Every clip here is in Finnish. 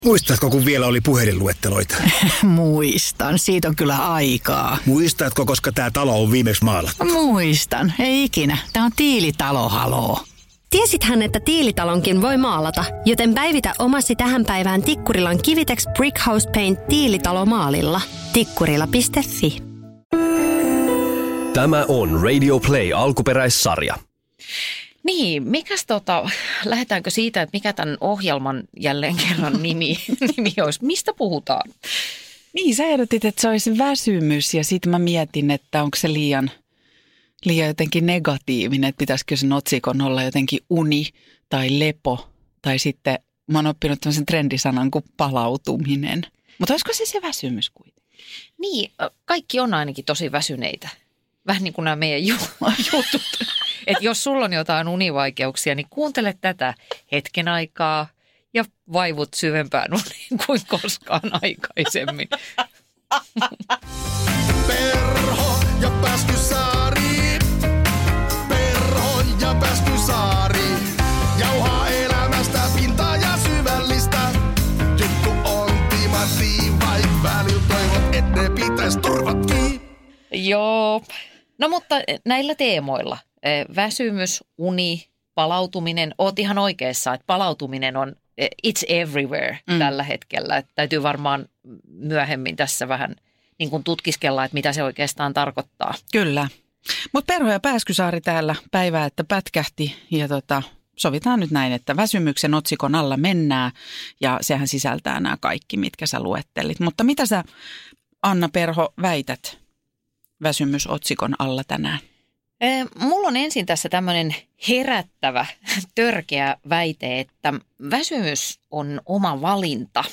Muistatko, kun vielä oli puhelinluetteloita? Muistan. Siitä on kyllä aikaa. Muistatko, koska tämä talo on viimeksi maalattu? Muistan. Ei ikinä. Tämä on Tiilitalo, haloo. Tiesithän, että Tiilitalonkin voi maalata, joten päivitä omasi tähän päivään Tikkurilan Kivitex Brickhouse Paint Tiilitalo maalilla. Tikkurila.fi. Tämä on Radio Play alkuperäissarja. Niin, lähdetäänkö siitä, että mikä tämän ohjelman jälleen kerran nimi olisi? Mistä puhutaan? Niin, sä ehdotit, että se olisi väsymys ja sitten mä mietin, että onko se liian jotenkin negatiivinen, että pitäisikö sen otsikon olla jotenkin uni tai lepo tai sitten mä oon oppinut tämmöisen trendisanan kuin palautuminen. Mutta olisiko se väsymys kuitenkin? Niin, kaikki on ainakin tosi väsyneitä. Vähän niin kuin nämä meidän jutut. Että jos sulla on jotain univaikeuksia, niin kuuntele tätä hetken aikaa ja vaivut syvempään uniin kuin koskaan aikaisemmin. Perho ja Pääskysaari. Perho ja Pääskysaari. Jauhaa elämästä pintaa ja syvällistä. Juttu on timanttiin, vain välillä toivot, et ne pitäis turvatkin. Joo, no mutta näillä teemoilla. Väsymys, uni, palautuminen. Oot ihan oikeassa, että palautuminen on it's everywhere tällä hetkellä. Että täytyy varmaan myöhemmin tässä vähän niin kuin tutkiskella, että mitä se oikeastaan tarkoittaa. Kyllä. Mutta Perho ja Pääskysaari täällä päivää, että pätkähti ja sovitaan nyt näin, että väsymyksen otsikon alla mennään ja sehän sisältää nämä kaikki, mitkä sä luettelit. Mutta mitä sä, Anna Perho, väität väsymysotsikon alla tänään? Mulla on ensin tässä tämmöinen herättävä, törkeä väite, että väsymys on oma valinta.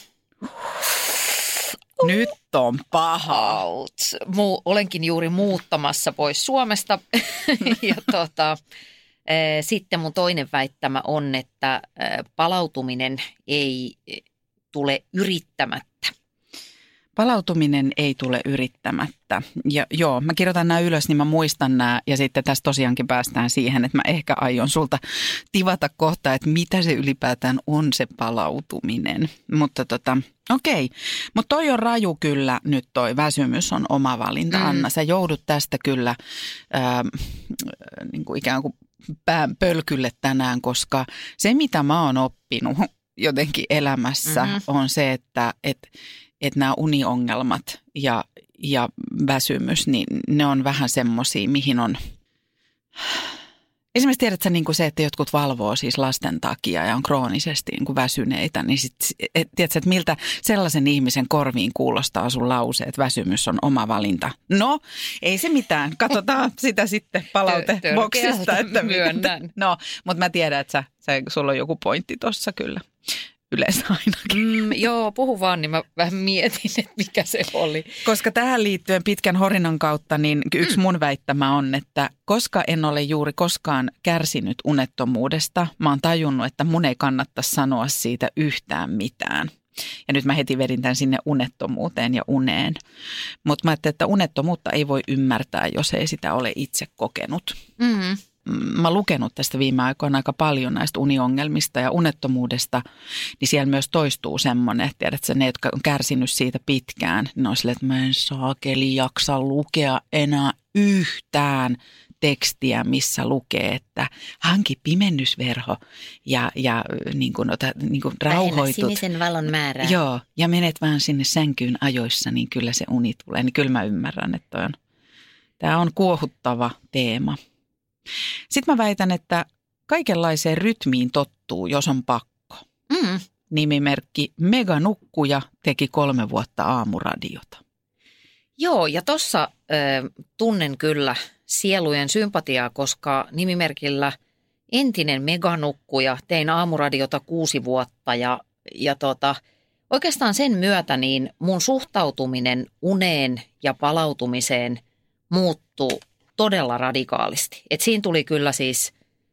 Nyt on paha. Olenkin juuri muuttamassa pois Suomesta ja sitten mun toinen väittämä on, että palautuminen ei tule yrittämättä. Palautuminen ei tule yrittämättä. Ja joo, mä kirjoitan nämä ylös, niin mä muistan nämä. Ja sitten tässä tosiaankin päästään siihen, että mä ehkä aion sulta tivata kohta, että mitä se ylipäätään on se palautuminen. Mutta okei. Mutta toi on raju kyllä nyt toi väsymys on oma valinta, Anna. Sä joudut tästä kyllä niin kuin ikään kuin pään pölkylle tänään, koska se mitä mä oon oppinut jotenkin elämässä on se, että nämä uniongelmat ja väsymys, niin ne on vähän semmosia, mihin on... Esimerkiksi tiedätkö niin kuin se, että jotkut valvoo siis lasten takia ja on kroonisesti niin kuin väsyneitä, niin tiedätkö, että miltä sellaisen ihmisen korviin kuulostaa sun lause, että väsymys on oma valinta. No, ei se mitään. Katsotaan sitä sitten palauteboksista. Että myönnän. No, mutta mä tiedän, että sulla on joku pointti tossa kyllä. Yleensä ainakin. Joo, puhu vaan, niin mä vähän mietin, että mikä se oli. Koska tähän liittyen pitkän horinan kautta, niin yksi mun väittämä on, että koska en ole juuri koskaan kärsinyt unettomuudesta, mä oon tajunnut, että mun ei kannattaisi sanoa siitä yhtään mitään. Ja nyt mä heti vedin tämän sinne unettomuuteen ja uneen. Mutta mä ajattelin, että unettomuutta ei voi ymmärtää, jos ei sitä ole itse kokenut. Mä oon lukenut tästä viime aikoina aika paljon näistä uniongelmista ja unettomuudesta, niin siellä myös toistuu semmoinen, että tiedätkö, ne, jotka on kärsinyt siitä pitkään, niin on silleen, että mä en saakeli jaksa lukea enää yhtään tekstiä, missä lukee, että hanki pimennysverho ja niin kuin rauhoitut. Sinisen valon määrää. Joo, ja menet vaan sinne sänkyyn ajoissa, niin kyllä se uni tulee. Niin kyllä mä ymmärrän, että tämä on kuohuttava teema. Sitten mä väitän, että kaikenlaiseen rytmiin tottuu, jos on pakko. Nimimerkki Meganukkuja teki 3 vuotta aamuradiota. Joo, ja tossa tunnen kyllä sielujen sympatiaa, koska nimimerkillä entinen Meganukkuja tein aamuradiota 6 vuotta ja oikeastaan sen myötä niin mun suhtautuminen uneen ja palautumiseen muuttuu todella radikaalisti. Et siinä tuli kyllä siis,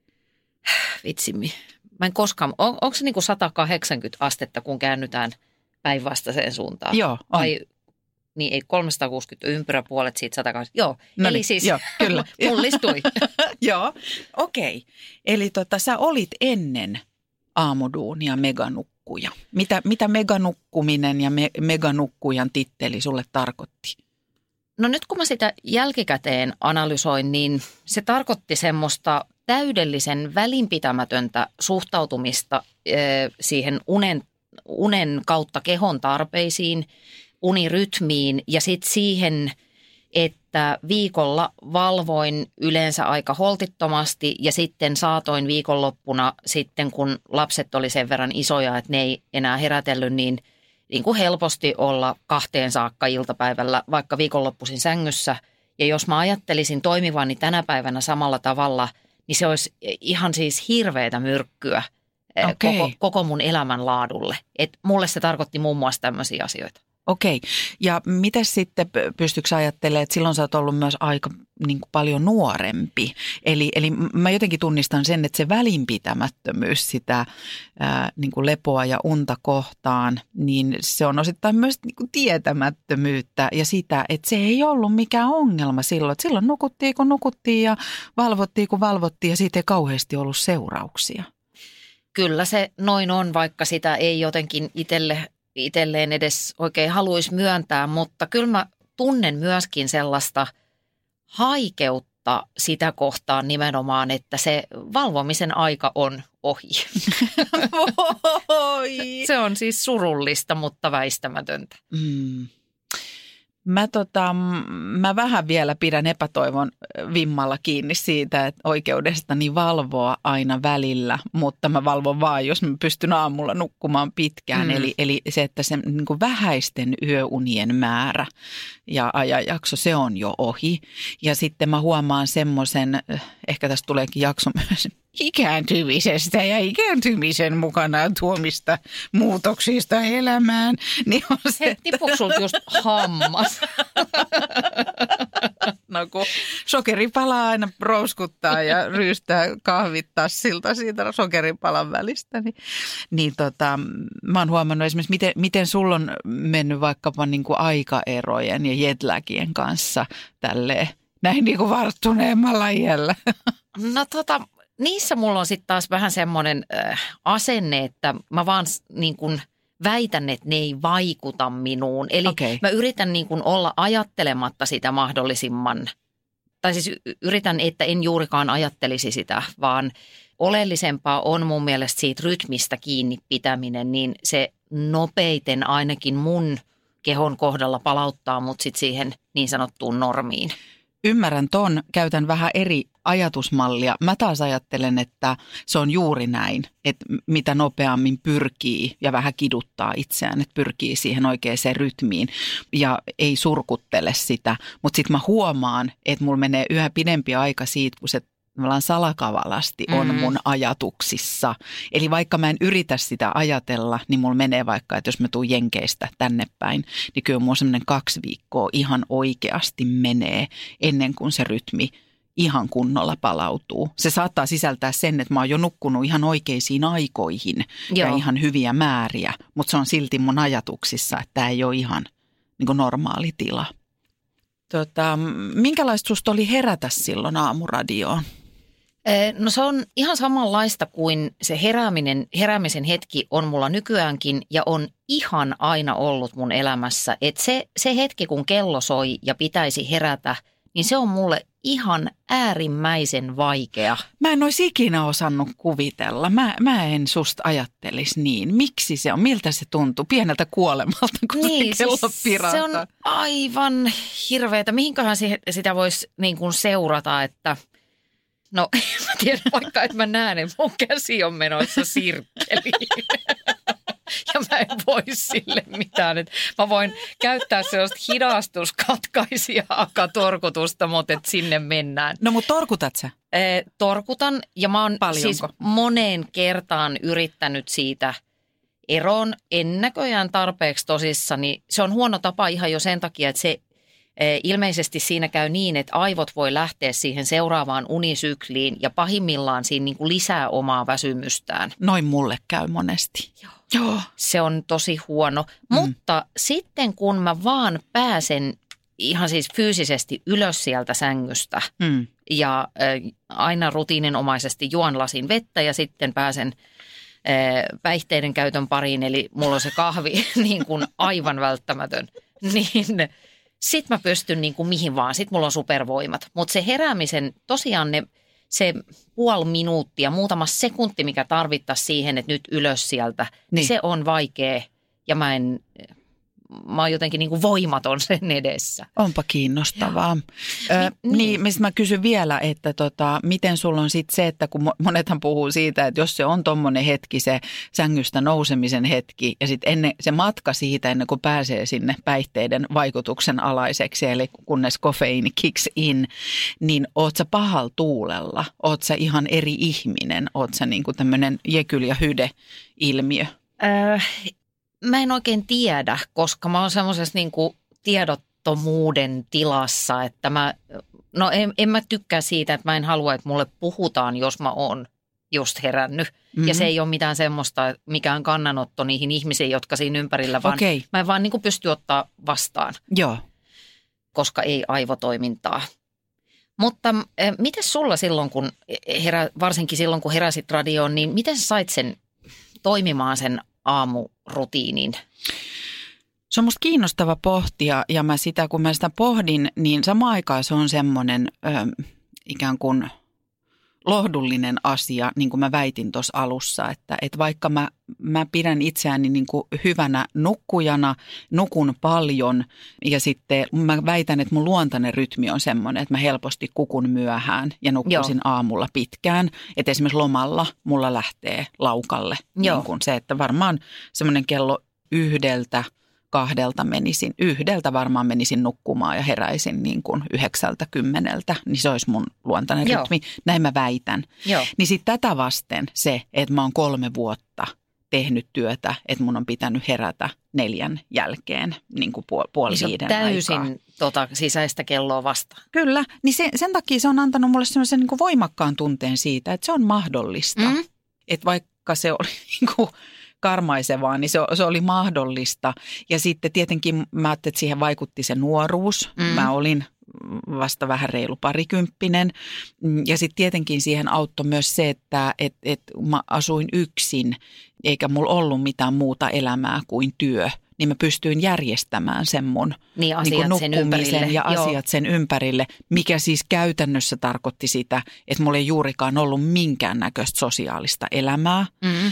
mä en koskaan, onko se niin kuin 180 astetta, kun käännytään päinvastaiseen suuntaan? Joo, on. Vai, niin ei 360 ympyräpuolet siitä 180. Joo, no eli niin, siis joo, kyllä. mullistui. Joo, okei. Eli sä olit ennen aamuduunia meganukkuja? Mitä meganukkuminen ja meganukkujan titteli sulle tarkoitti? No nyt kun mä sitä jälkikäteen analysoin, niin se tarkoitti semmoista täydellisen välinpitämätöntä suhtautumista siihen unen kautta kehon tarpeisiin, unirytmiin ja sitten siihen, että viikolla valvoin yleensä aika holtittomasti ja sitten saatoin viikonloppuna sitten, kun lapset oli sen verran isoja, että ne ei enää herätellyt, niin kuin helposti olla 2 saakka iltapäivällä, vaikka viikonloppuisin sängyssä. Ja jos mä ajattelisin toimivani tänä päivänä samalla tavalla, niin se olisi ihan siis hirveätä myrkkyä koko mun elämänlaadulle. Et mulle se tarkoitti muun muassa tämmöisiä asioita. Okei. Ja miten sitten pystyykö ajattelemaan, että silloin sä oot ollut myös aika niin kuin paljon nuorempi. Eli mä jotenkin tunnistan sen, että se välinpitämättömyys sitä niin kuin lepoa ja unta kohtaan, niin se on osittain myös niin kuin tietämättömyyttä ja sitä, että se ei ollut mikään ongelma silloin. Että silloin nukuttiin kun nukuttiin ja valvottiin kun valvottiin ja siitä ei kauheasti ollut seurauksia. Kyllä se noin on, vaikka sitä ei jotenkin itselleen edes oikein haluaisi myöntää, mutta kyllä mä tunnen myöskin sellaista haikeutta sitä kohtaan nimenomaan, että se valvomisen aika on ohi. Se on siis surullista, mutta väistämätöntä. Mä vähän vielä pidän epätoivon vimmalla kiinni siitä, että oikeudestani valvoa aina välillä, mutta mä valvon vaan, jos mä pystyn aamulla nukkumaan pitkään. Eli se, että se niin kuin vähäisten yöunien määrä ja ajanjakso, se on jo ohi. Ja sitten mä huomaan semmoisen, ehkä tästä tuleekin jakso myös, ikääntymisestä ja ikääntymisen mukanaan tuomista muutoksista elämään. Niin on se, tipuuko sulta just hammas? No kun sokeripala aina rouskuttaa ja ryystää kahvitassilta siitä sokeripalan välistä, niin mä oon huomannut esimerkiksi, miten sulla on mennyt vaikkapa niin kuin aikaerojen ja jetlagien kanssa tälleen näin niin kuin varttuneemmalla iällä. No niissä mulla on sitten taas vähän semmoinen asenne, että mä vaan niin kuin väitän, että ne ei vaikuta minuun. Eli mä yritän niin kuin olla ajattelematta sitä mahdollisimman, tai siis yritän, että en juurikaan ajattelisi sitä, vaan oleellisempaa on mun mielestä siitä rytmistä kiinni pitäminen, niin se nopeiten ainakin mun kehon kohdalla palauttaa mut sitten siihen niin sanottuun normiin. Ymmärrän ton, käytän vähän eri ajatusmallia. Mä taas ajattelen, että se on juuri näin, että mitä nopeammin pyrkii ja vähän kiduttaa itseään, että pyrkii siihen oikeaan rytmiin ja ei surkuttele sitä. Mutta sitten mä huomaan, että mulla menee yhä pidempi aika siitä, kun se salakavalasti on mun ajatuksissa. Eli vaikka mä en yritä sitä ajatella, niin mulla menee vaikka, että jos mä tuun Jenkeistä tänne päin, niin kyllä mulla semmoinen 2 viikkoa ihan oikeasti menee ennen kuin se rytmi ihan kunnolla palautuu. Se saattaa sisältää sen, että mä oon jo nukkunut ihan oikeisiin aikoihin ja ihan hyviä määriä, mutta se on silti mun ajatuksissa, että tämä ei ole ihan niin kuin normaali tila. Minkälaista susta oli herätä silloin aamuradioon? No se on ihan samanlaista kuin se heräämisen hetki on mulla nykyäänkin ja on ihan aina ollut mun elämässä. Että se hetki, kun kello soi ja pitäisi herätä, niin se on mulle ihan äärimmäisen vaikea. Mä en olisi ikinä osannut kuvitella. Mä en susta ajattelisi niin. Miksi se on? Miltä se tuntuu? Pieneltä kuolemalta, kun se kello pirahtaa. Se on aivan hirveätä. Mihinköhän sitä voisi niin kuin seurata, että no mä tiedän vaikka, että mä näen, että mun käsi on menoissa sirkkeliin. Ja mä en voi sille mitään. Että mä voin käyttää sellaista hidastuskatkaisijaa-torkutusta, mutta et sinne mennään. No mutta torkutat sä? Torkutan ja mä oon siis moneen kertaan yrittänyt siitä eroon. En näköjään tarpeeksi tosissani. Se on huono tapa ihan jo sen takia, että se ilmeisesti siinä käy niin, että aivot voi lähteä siihen seuraavaan unisykliin ja pahimmillaan siinä niin kuin lisää omaa väsymystään. Noin mulle käy monesti. Joo. Se on tosi huono, mutta sitten kun mä vaan pääsen ihan siis fyysisesti ylös sieltä sängystä ja aina rutiininomaisesti juon lasin vettä ja sitten pääsen päihteiden käytön pariin, eli mulla on se kahvi niin kuin aivan välttämätön, niin sit mä pystyn niin kuin mihin vaan, sit mulla on supervoimat. Mutta se heräämisen, tosiaan se puoli minuuttia, muutama sekunti, mikä tarvittaisiin siihen, että nyt ylös sieltä, niin se on vaikea ja mä oon jotenkin niin kuin voimaton sen edessä. Onpa kiinnostavaa. Niin, mistä mä kysyn vielä, että miten sulla on sitten se, että kun monethan puhuu siitä, että jos se on tommonen hetki, se sängystä nousemisen hetki ja sitten ennen se matka siitä, ennen kuin pääsee sinne päihteiden vaikutuksen alaiseksi, eli kunnes kofeiini kicks in, niin oot sä pahalla tuulella? Oot sä ihan eri ihminen? Oot sä niin kuin tämmöinen Jekyll ja Hyde-ilmiö? Mä en oikein tiedä, koska mä oon semmoisessa niin kuin tiedottomuuden tilassa, että en mä tykkää siitä, että mä en halua, että mulle puhutaan, jos mä oon just herännyt. Mm-hmm. Ja se ei ole mitään semmoista, mikään kannanotto niihin ihmisiin, jotka siinä ympärillä, vaan mä en vaan niin kuin pysty ottaa vastaan. Joo. Koska ei aivotoimintaa. Mutta miten sulla silloin, varsinkin silloin kun heräsit radioon, niin miten sä sait sen toimimaan sen aamurutiinin? Se on musta kiinnostava pohtia ja kun mä sitä pohdin, niin samaan aikaan se on semmoinen ikään kuin lohdullinen asia, niin kuin mä väitin tuossa alussa, että vaikka mä pidän itseäni niin kuin hyvänä nukkujana, nukun paljon ja sitten mä väitän, että mun luontainen rytmi on semmoinen, että mä helposti kukun myöhään ja nukkuisin aamulla pitkään. Että esimerkiksi lomalla mulla lähtee laukalle niin kuin se, että varmaan semmoinen kello 1-2 varmaan menisin nukkumaan ja heräisin niin kuin 9-10, niin se olisi mun luontainen rytmi. Näin mä väitän. Niin sitten tätä vasten se, että mä oon 3 vuotta tehnyt työtä, että mun on pitänyt herätä 4 jälkeen niin kuin puoli 5 aikaa. Täysin sisäistä kelloa vastaan. Kyllä, niin sen takia se on antanut mulle semmoisen niin kuin voimakkaan tunteen siitä, että se on mahdollista. Mm-hmm. Että vaikka se oli niin kuin karmaisevaa, niin se oli mahdollista. Ja sitten tietenkin mä ajattelin, että siihen vaikutti se nuoruus. Mä olin vasta vähän reilu 20. Ja sitten tietenkin siihen auttoi myös se, että mä asuin yksin, eikä mulla ollut mitään muuta elämää kuin työ. Niin mä pystyin järjestämään sen mun niin nukkumisen ja asiat sen ympärille, mikä siis käytännössä tarkoitti sitä, että mulla ei juurikaan ollut minkäännäköistä sosiaalista elämää.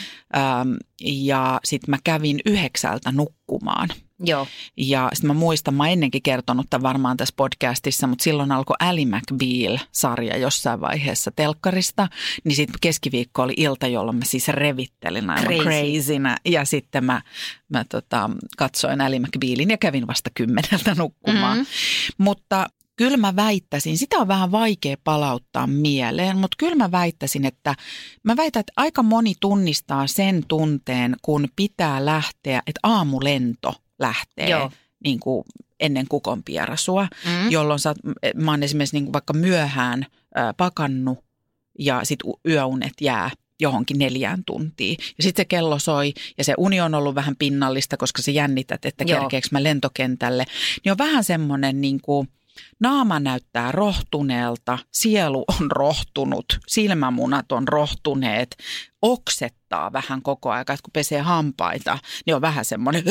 Ja sitten mä kävin 9 nukkumaan. Joo. Ja sitten mä muistan, mä ennenkin kertonut tämän varmaan tässä podcastissa, mutta silloin alkoi Ally McBeal-sarja jossain vaiheessa telkkarista. Niin sitten keskiviikko oli ilta, jolloin mä siis revittelin aivan crazynä. Ja sitten mä katsoin Ally McBealin ja kävin vasta 10 nukkumaan. Mm-hmm. Mutta kyllä mä väittäisin, sitä on vähän vaikea palauttaa mieleen, mutta kyllä mä väitän, että aika moni tunnistaa sen tunteen, kun pitää lähteä, että aamulento lähtee niin kuin ennen kukonpierasua, jolloin mä oon esimerkiksi niin kuin vaikka myöhään pakannut ja sitten yöunet jää johonkin 4 tuntiin. Ja sitten se kello soi ja se uni on ollut vähän pinnallista, koska sä jännität, että kerkeekö mä lentokentälle. Niin on vähän semmoinen niin kuin naama näyttää rohtuneelta, sielu on rohtunut, silmämunat on rohtuneet, oksettaa vähän koko ajan, että kun pesee hampaita, niin on vähän semmoinen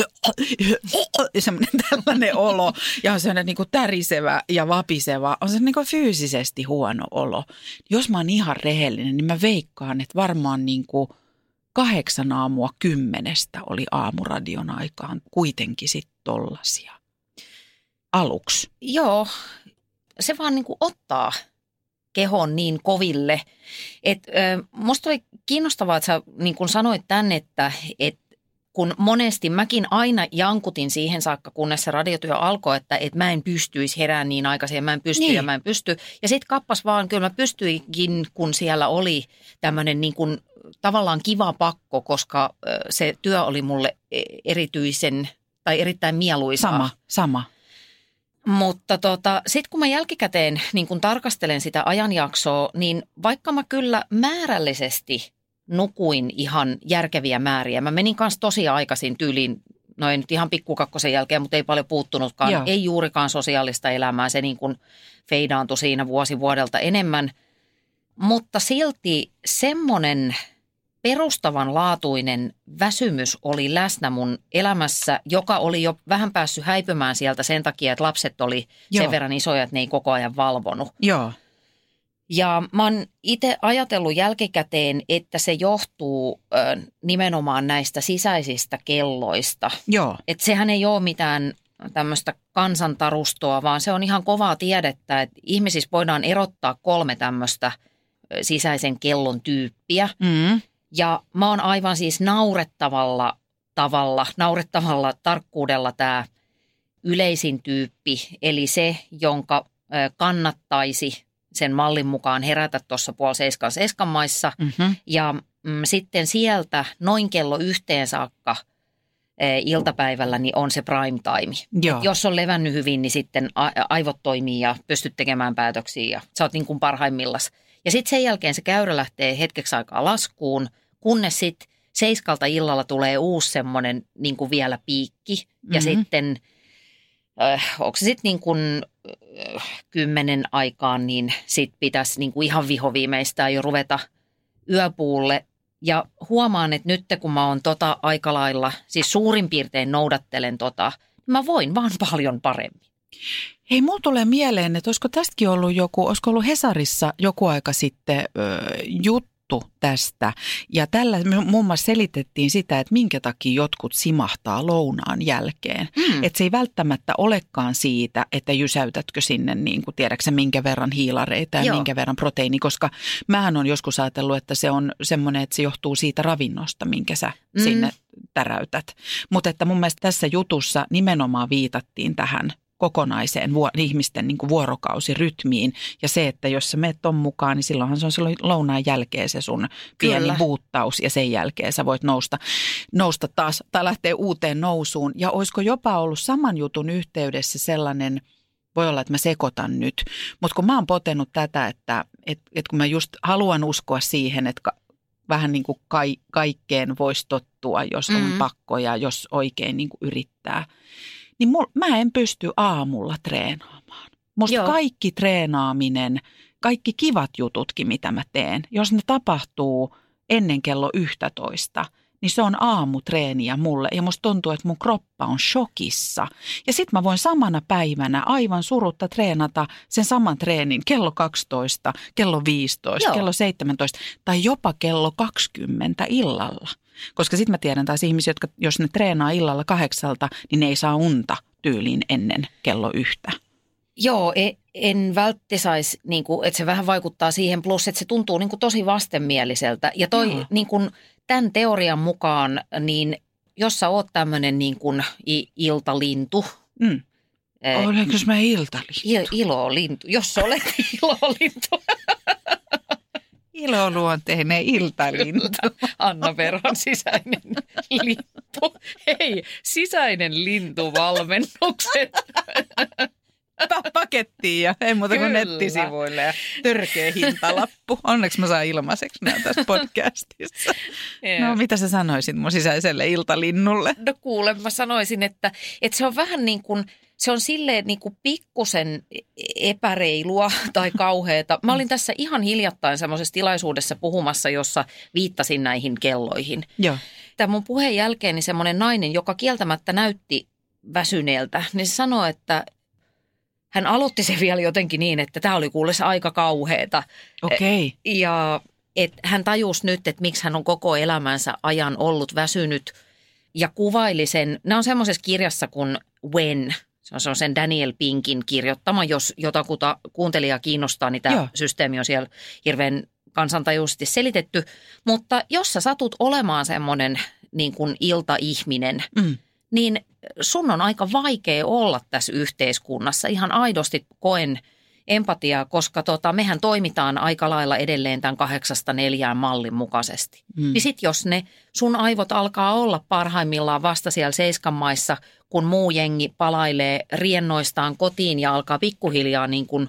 tällainen olo ja on semmoinen niin kuin tärisevä ja vapiseva, on se niin kuin fyysisesti huono olo. Jos mä oon ihan rehellinen, niin mä veikkaan, että varmaan niin kuin 8 aamua 10 oli aamuradion aikaan kuitenkin sitten tollasia. Aluksi. Joo, se vaan niin kuin ottaa kehon niin koville. Musta oli kiinnostavaa, että sä niin kuin sanoit tänne, että kun monesti mäkin aina jankutin siihen saakka, kunnes se radiotyö alkoi, että mä en pystyisi herään niin aikaisin ja mä en pysty ja mä en pysty. Ja sitten kappas vaan, kyllä mä pystyikin, kun siellä oli tämmöinen niin kuin tavallaan kiva pakko, koska se työ oli mulle erittäin mieluisaa. Sama. Mutta sitten kun mä jälkikäteen niin kun tarkastelen sitä ajanjaksoa, niin vaikka mä kyllä määrällisesti nukuin ihan järkeviä määriä. Mä menin kanssa tosi aikaisin tyyliin, no ei nyt ihan pikkukakkosen jälkeen, mutta ei paljon puuttunutkaan. Joo. Ei juurikaan sosiaalista elämää, se niin kuin feidaantui siinä vuosi vuodelta enemmän. Mutta silti semmoinen perustavanlaatuinen väsymys oli läsnä mun elämässä, joka oli jo vähän päässyt häipymään sieltä sen takia, että lapset oli sen verran isoja, että ne ei koko ajan valvonut. Joo. Ja mä oon itse ajatellut jälkikäteen, että se johtuu nimenomaan näistä sisäisistä kelloista. Joo. Että sehän ei ole mitään tämmöistä kansantarustoa, vaan se on ihan kovaa tiedettä, että ihmisissä voidaan erottaa 3 tämmöistä sisäisen kellon tyyppiä. Mm. Ja mä oon aivan siis naurettavalla tarkkuudella tämä yleisin tyyppi, eli se, jonka kannattaisi sen mallin mukaan herätä tuossa 6:30 maissa. Mm-hmm. Ja sitten sieltä noin kello 1 saakka iltapäivällä niin on se prime time. Jos on levännyt hyvin, niin sitten aivot toimii ja pystyt tekemään päätöksiä ja sä oot niin kuin parhaimmillas. Ja sitten sen jälkeen se käyrä lähtee hetkeksi aikaa laskuun, kunnes sitten 7 illalla tulee uusi semmoinen niin kuin vielä piikki. Ja sitten, onko se sitten niin kuin 10 aikaan, niin sitten pitäisi niin kuin ihan vihoviimeistään jo ruveta yöpuulle. Ja huomaan, että nyt kun mä oon aika lailla, siis suurin piirtein noudattelen niin mä voin vaan paljon paremmin. Hei, mulla tulee mieleen, että olisiko tästäkin ollut olisiko ollut Hesarissa joku aika sitten juttu tästä. Ja tällä muun muassa selitettiin sitä, että minkä takia jotkut simahtaa lounaan jälkeen. Että se ei välttämättä olekaan siitä, että jysäytätkö sinne niin kuin tiedätkö minkä verran hiilareita ja minkä verran proteiini, koska mähän on joskus ajatellut, että se on semmoinen, että se johtuu siitä ravinnosta, minkä sä sinne täräytät. Mutta että mun mielestä tässä jutussa nimenomaan viitattiin tähän kokonaiseen ihmisten niin kuin vuorokausirytmiin. Ja se, että jos sä meet ton mukaan, niin silloinhan se on silloin lounaan jälkeen se sun pieni buuttaus ja sen jälkeen sä voit nousta taas tai lähteä uuteen nousuun. Ja olisiko jopa ollut saman jutun yhteydessä sellainen, voi olla, että mä sekoitan nyt, mutta kun mä oon potenut tätä, että kun mä just haluan uskoa siihen, että vähän niin kuin kaikkeen voisi tottua, jos on pakko ja jos oikein niin kuin yrittää. Niin mä en pysty aamulla treenaamaan. Musta kaikki treenaaminen, kaikki kivat jututkin, mitä mä teen, jos ne tapahtuu ennen kello 11, niin se on aamutreeniä mulle. Ja musta tuntuu, että mun kroppa on shokissa. Ja sit mä voin samana päivänä aivan surutta treenata sen saman treenin kello 12, kello 15, kello 17 tai jopa kello 20 illalla. Koska sitten mä tiedän taas ihmisiä, jotka jos ne treenaa illalla 8, niin ne ei saa unta tyyliin ennen kello 1. Joo, en välttäisi, niin kuin, että se vähän vaikuttaa siihen, plus että se tuntuu niin kuin tosi vastenmieliseltä. Ja toi niin kuin, tämän teorian mukaan, niin jos sä oot tämmöinen niin kuin iltalintu. Olenko mä iltalintu? Ilolintu, jos olet ilolintu. Iloluonteinen iltalintu. Anna Perhon sisäinen lintu. Hei, sisäinen lintuvalmennukset. Pakettiin ja ei muuta kuin nettisivuille ja törkeä hintalappu. Onneksi mä saan ilmaiseksi nämä tässä podcastissa. No mitä sä sanoisit mun sisäiselle iltalinnulle? No kuule, mä sanoisin, että se on vähän niin kuin, se on silleen niin kuin pikkusen epäreilua tai kauheata. Mä olin tässä ihan hiljattain semmoisessa tilaisuudessa puhumassa, jossa viittasin näihin kelloihin. Joo. Tämän mun puheen jälkeen niin semmoinen nainen, joka kieltämättä näytti väsyneeltä, niin se sanoi, että hän aloitti se vielä jotenkin niin, että tämä oli kuules aika kauheata. Okei. Ja hän tajusi nyt, että miksi hän on koko elämänsä ajan ollut väsynyt ja kuvaili sen. Nämä on semmoisessa kirjassa kuin When. Se on sen Daniel Pinkin kirjoittama, jos jotakuta kuuntelijaa kiinnostaa, niin tämä systeemi on siellä hirveän kansantajuisesti selitetty. Mutta jos sä satut olemaan semmoinen niin kuin iltaihminen, niin sun on aika vaikea olla tässä yhteiskunnassa. Ihan aidosti koen empatiaa, koska mehän toimitaan aika lailla edelleen tämän 8-4 mallin mukaisesti. Niin sit jos ne sun aivot alkaa olla parhaimmillaan vasta siellä 7 maissa, kun muu jengi palailee riennoistaan kotiin ja alkaa pikkuhiljaa niin kuin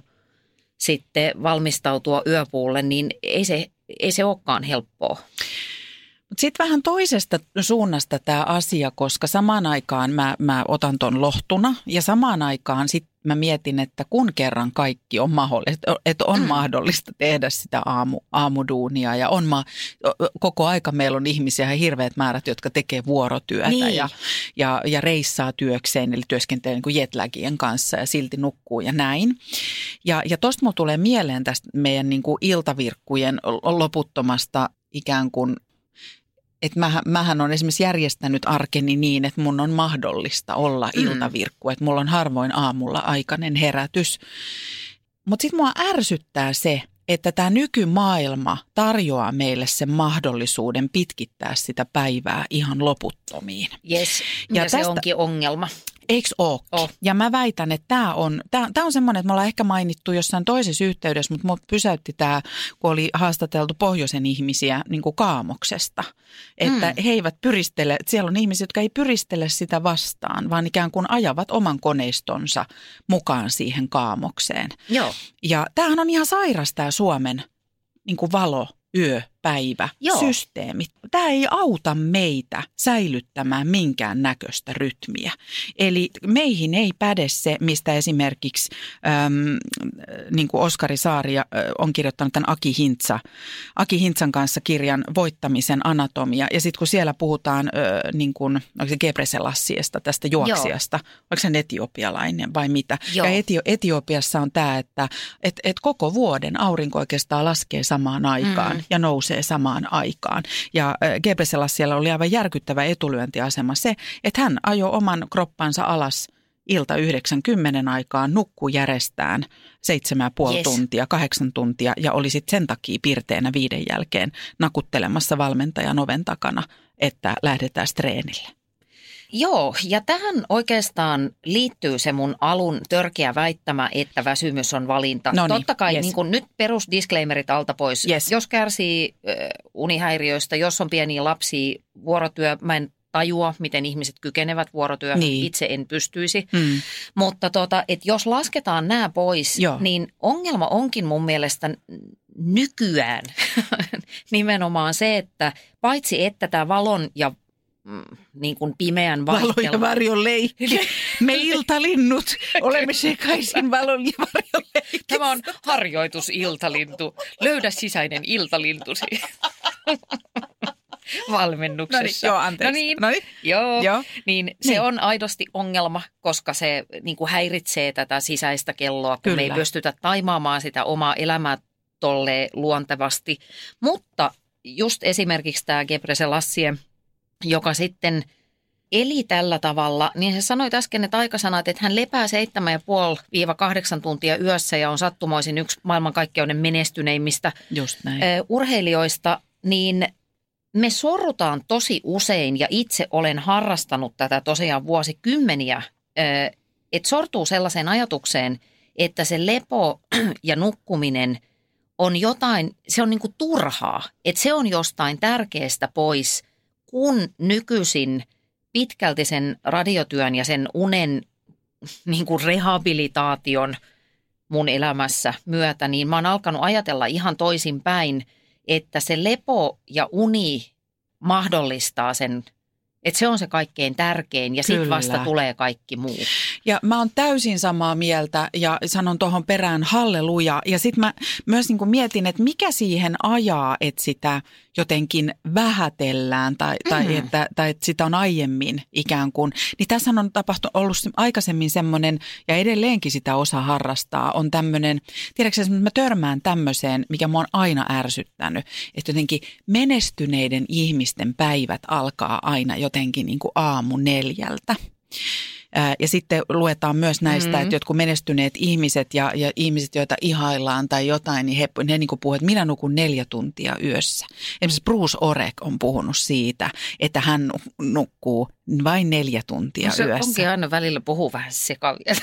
sitten valmistautua yöpuulle, niin ei se olekaan helppoa. Mutta sitten vähän toisesta suunnasta tämä asia, koska samaan aikaan mä otan ton lohtuna ja samaan aikaan sitten mä mietin, että kun kerran kaikki on mahdollista, että on mahdollista tehdä sitä aamuduunia ja koko aika meillä on ihmisiä ja hirveät määrät, jotka tekee vuorotyötä niin. ja reissaa työkseen, eli työskentelee niin kuin jetlagien kanssa ja silti nukkuu ja näin. Ja tosta mulla tulee mieleen tästä meidän niin kuin iltavirkkujen loputtomasta ikään kuin, että mähän on esimerkiksi järjestänyt arkeni niin, että mun on mahdollista olla iltavirkku, että mulla on harvoin aamulla aikainen herätys. Mutta sitten mua ärsyttää se, että tämä nykymaailma tarjoaa meille sen mahdollisuuden pitkittää sitä päivää ihan loputtomiin. Jes, ja se onkin ongelma. Eikö ookin? Oh. Ja mä väitän, että tämä on semmoinen, että me ollaan ehkä mainittu jossain toisessa yhteydessä, mutta mut pysäytti tämä, kun oli haastateltu pohjoisen ihmisiä niin kuin kaamoksesta. Että he eivät pyristele, siellä on ihmisiä, jotka ei pyristele sitä vastaan, vaan ikään kuin ajavat oman koneistonsa mukaan siihen kaamokseen. Joo. Ja tämähän on ihan sairas tämä Suomen niin kuin valo, yö, päivä, systeemit. Tämä ei auta meitä säilyttämään minkään näköistä rytmiä. Eli meihin ei päde se, mistä esimerkiksi niin kuin Oskari Saari on kirjoittanut tämän Aki Hintsan kanssa kirjan Voittamisen anatomia. Ja sitten kun siellä puhutaan niin kuin, onko se Gebrselassiesta, tästä juoksijasta, onko se etiopialainen vai mitä? Joo. Ja Etiopiassa on tämä, että koko vuoden aurinko oikeastaan laskee samaan aikaan ja nousee samaan aikaan. Ja Gebrselassialla oli aivan järkyttävä etulyöntiasema se, että hän ajoi oman kroppansa alas ilta 9:10 aikaan, nukkui järjestään 7,5 tuntia, 8 tuntia ja oli sitten sen takia pirteänä 5 jälkeen nakuttelemassa valmentajan oven takana, että lähdetään treenille. Joo, ja tähän oikeastaan liittyy se mun alun törkeä väittämä, että väsymys on valinta. Noniin, totta kai niin kun nyt perusdisclaimerit alta pois. Jos kärsii unihäiriöistä, jos on pieniä lapsia, vuorotyö, mä en tajua, miten ihmiset kykenevät vuorotyöhön, itse en pystyisi. Mutta että jos lasketaan nämä pois, niin ongelma onkin mun mielestä nykyään nimenomaan se, että paitsi että tämä valon ja niin kuin pimeän vaihtelu. Valo ja varjon leikki. Me iltalinnut olemme sekaisin valon ja varjon leikki. Tämä on harjoitus iltalintu. Löydä sisäinen iltalintusi. Valmennuksessa. Joo, anteeksi. Niin se on aidosti ongelma, koska se niin kuin häiritsee tätä sisäistä kelloa, kun me ei pystytä taimaamaan sitä omaa elämää tolleen luontevasti. Mutta just esimerkiksi tämä Gebrselassie, joka sitten eli tällä tavalla, niin se sanoi äsken, että aikasanat, että hän lepää 7,5-8 tuntia yössä ja on sattumoisin yksi maailmankaikkeuden menestyneimmistä urheilijoista, niin me sorrutaan tosi usein, ja itse olen harrastanut tätä tosiaan vuosikymmeniä, että sortuu sellaiseen ajatukseen, että se lepo ja nukkuminen on jotain, se on niinku turhaa, että se on jostain tärkeästä pois, kun nykyisin pitkälti sen radiotyön ja sen unen niinku rehabilitaation mun elämässä myötä, niin mä oon alkanut ajatella ihan toisinpäin, että se lepo ja uni mahdollistaa sen, että se on se kaikkein tärkein ja sitten vasta tulee kaikki muu. Ja mä oon täysin samaa mieltä ja sanon tuohon perään halleluja. Ja sitten mä myös niin kuin mietin, että mikä siihen ajaa, että sitä jotenkin vähätellään tai että sitä on aiemmin ikään kuin. Niin tässä on ollut aikaisemmin semmoinen, ja edelleenkin sitä osa harrastaa, on tämmöinen, tiedätkö että mä törmään tämmöiseen, mikä mua on aina ärsyttänyt, että jotenkin menestyneiden ihmisten päivät alkaa aina jotenkin niin kuin 4:00. Ja sitten luetaan myös näistä, että jotkut menestyneet ihmiset ja ihmiset, joita ihaillaan tai jotain, niin he niin kuin puhuvat, että minä nukun 4 tuntia yössä. Esimerkiksi Bruce Orek on puhunut siitä, että hän nukkuu vain 4 tuntia yössä. Se onkin aina välillä puhuu vähän sekavia.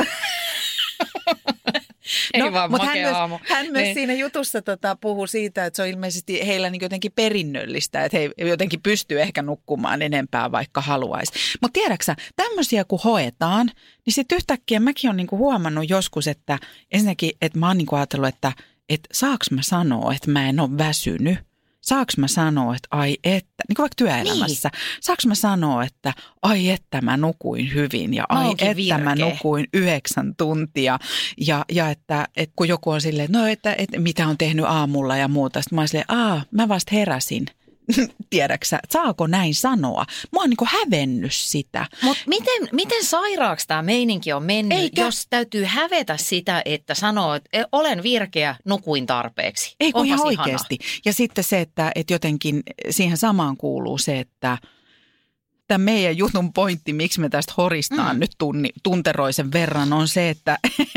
Ei vaan makea aamu. Hän myös siinä jutussa puhuu siitä, että se on ilmeisesti heillä niin jotenkin perinnöllistä, että he jotenkin pystyy ehkä nukkumaan enempää, vaikka haluaisi. Mutta tiedäksä, tämmöisiä kun hoetaan, niin sitten yhtäkkiä mäkin olen niinku huomannut joskus, että ensinnäkin, että mä oon niinku ajatellut, että saaks mä sanoa, että mä en ole väsynyt. saaks mä sanoa, että ai että, niin kuin vaikka työelämässä, saaks mä sanoa, että ai että mä nukuin hyvin ja ai että mä nukuin 9 tuntia ja että kun joku on silleen, että no että mitä on tehnyt aamulla ja muuta, sitten mä oon silleen, mä vasta heräsin. Tiedäksä, saako näin sanoa? Mä oon niinku hävennyt sitä. Mutta miten sairaaksi tämä meininki on mennyt, jos täytyy hävetä sitä, että sanoo, että olen virkeä, nukuin tarpeeksi? Ei kun ihan oikeasti. Ja sitten se, että jotenkin siihen samaan kuuluu se, että tämä meidän jutun pointti, miksi me tästä horistaan nyt tunteroisen verran, on se, että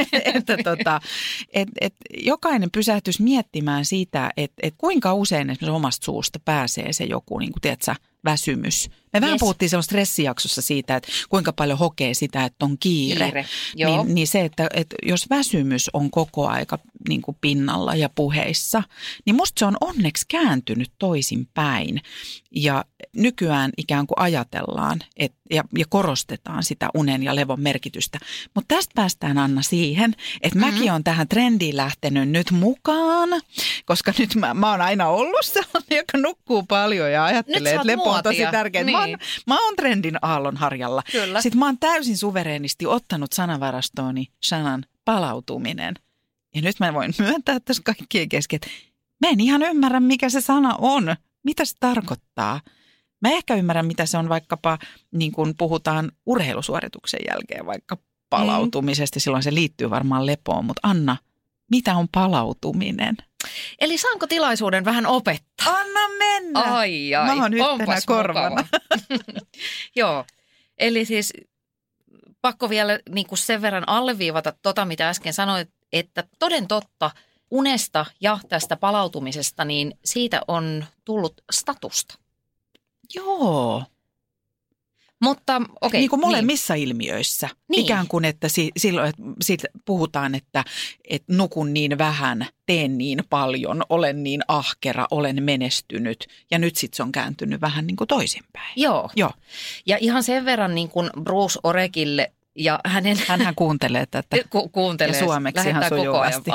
jokainen pysähtyisi miettimään sitä, että kuinka usein esimerkiksi omasta suusta pääsee se joku, niin kuin tiedätkö, väsymys. Me vähän puhuttiin silloin stressijaksossa siitä, että kuinka paljon hokee sitä, että on kiire. Niin se, että jos väsymys on koko aika niin kuin pinnalla ja puheissa, niin musta se on onneksi kääntynyt toisinpäin. Ja nykyään ikään kuin ajatellaan ja korostetaan sitä unen ja levon merkitystä. Mutta tästä päästään, Anna, siihen, että mäkin olen tähän trendiin lähtenyt nyt mukaan, koska nyt mä oon aina ollut sellainen, joka nukkuu paljon ja ajattelee, että lepo on tosi tärkeää. Niin. Mä oon trendin aallonharjalla. Kyllä. Sitten mä oon täysin suvereenisti ottanut sanavarastooni sanan palautuminen. Ja nyt mä voin myöntää tässä kaikkien kesken, että mä en ihan ymmärrä, mikä se sana on. Mitä se tarkoittaa? Mä ehkä ymmärrän, mitä se on vaikkapa, niin kun puhutaan urheilusuorituksen jälkeen, vaikka palautumisesta. Silloin se liittyy varmaan lepoon. Mutta Anna, mitä on palautuminen? Eli saanko tilaisuuden vähän opettaa? Anna mennä! Ai, mä oon yhtenä korvana. Joo, eli siis pakko vielä niin kuin sen verran alleviivata mitä äsken sanoit, että toden totta unesta ja tästä palautumisesta, niin siitä on tullut statusta. Joo. Mutta okei. Niin kuin molemmissa ilmiöissä. Niin. Ikään kuin, että silloin siitä puhutaan, että nukun niin vähän, teen niin paljon, olen niin ahkera, olen menestynyt. Ja nyt sitten se on kääntynyt vähän niin kuin toisinpäin. Joo. Ja ihan sen verran niin kuin Bruce Oreckille ja hänhän kuuntelee tätä. Kuuntelee. Ja suomeksi ihan sujuvasti.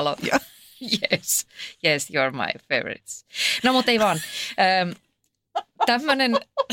Yes, you're my favorites. No mutta ei vaan. Tämmöinen...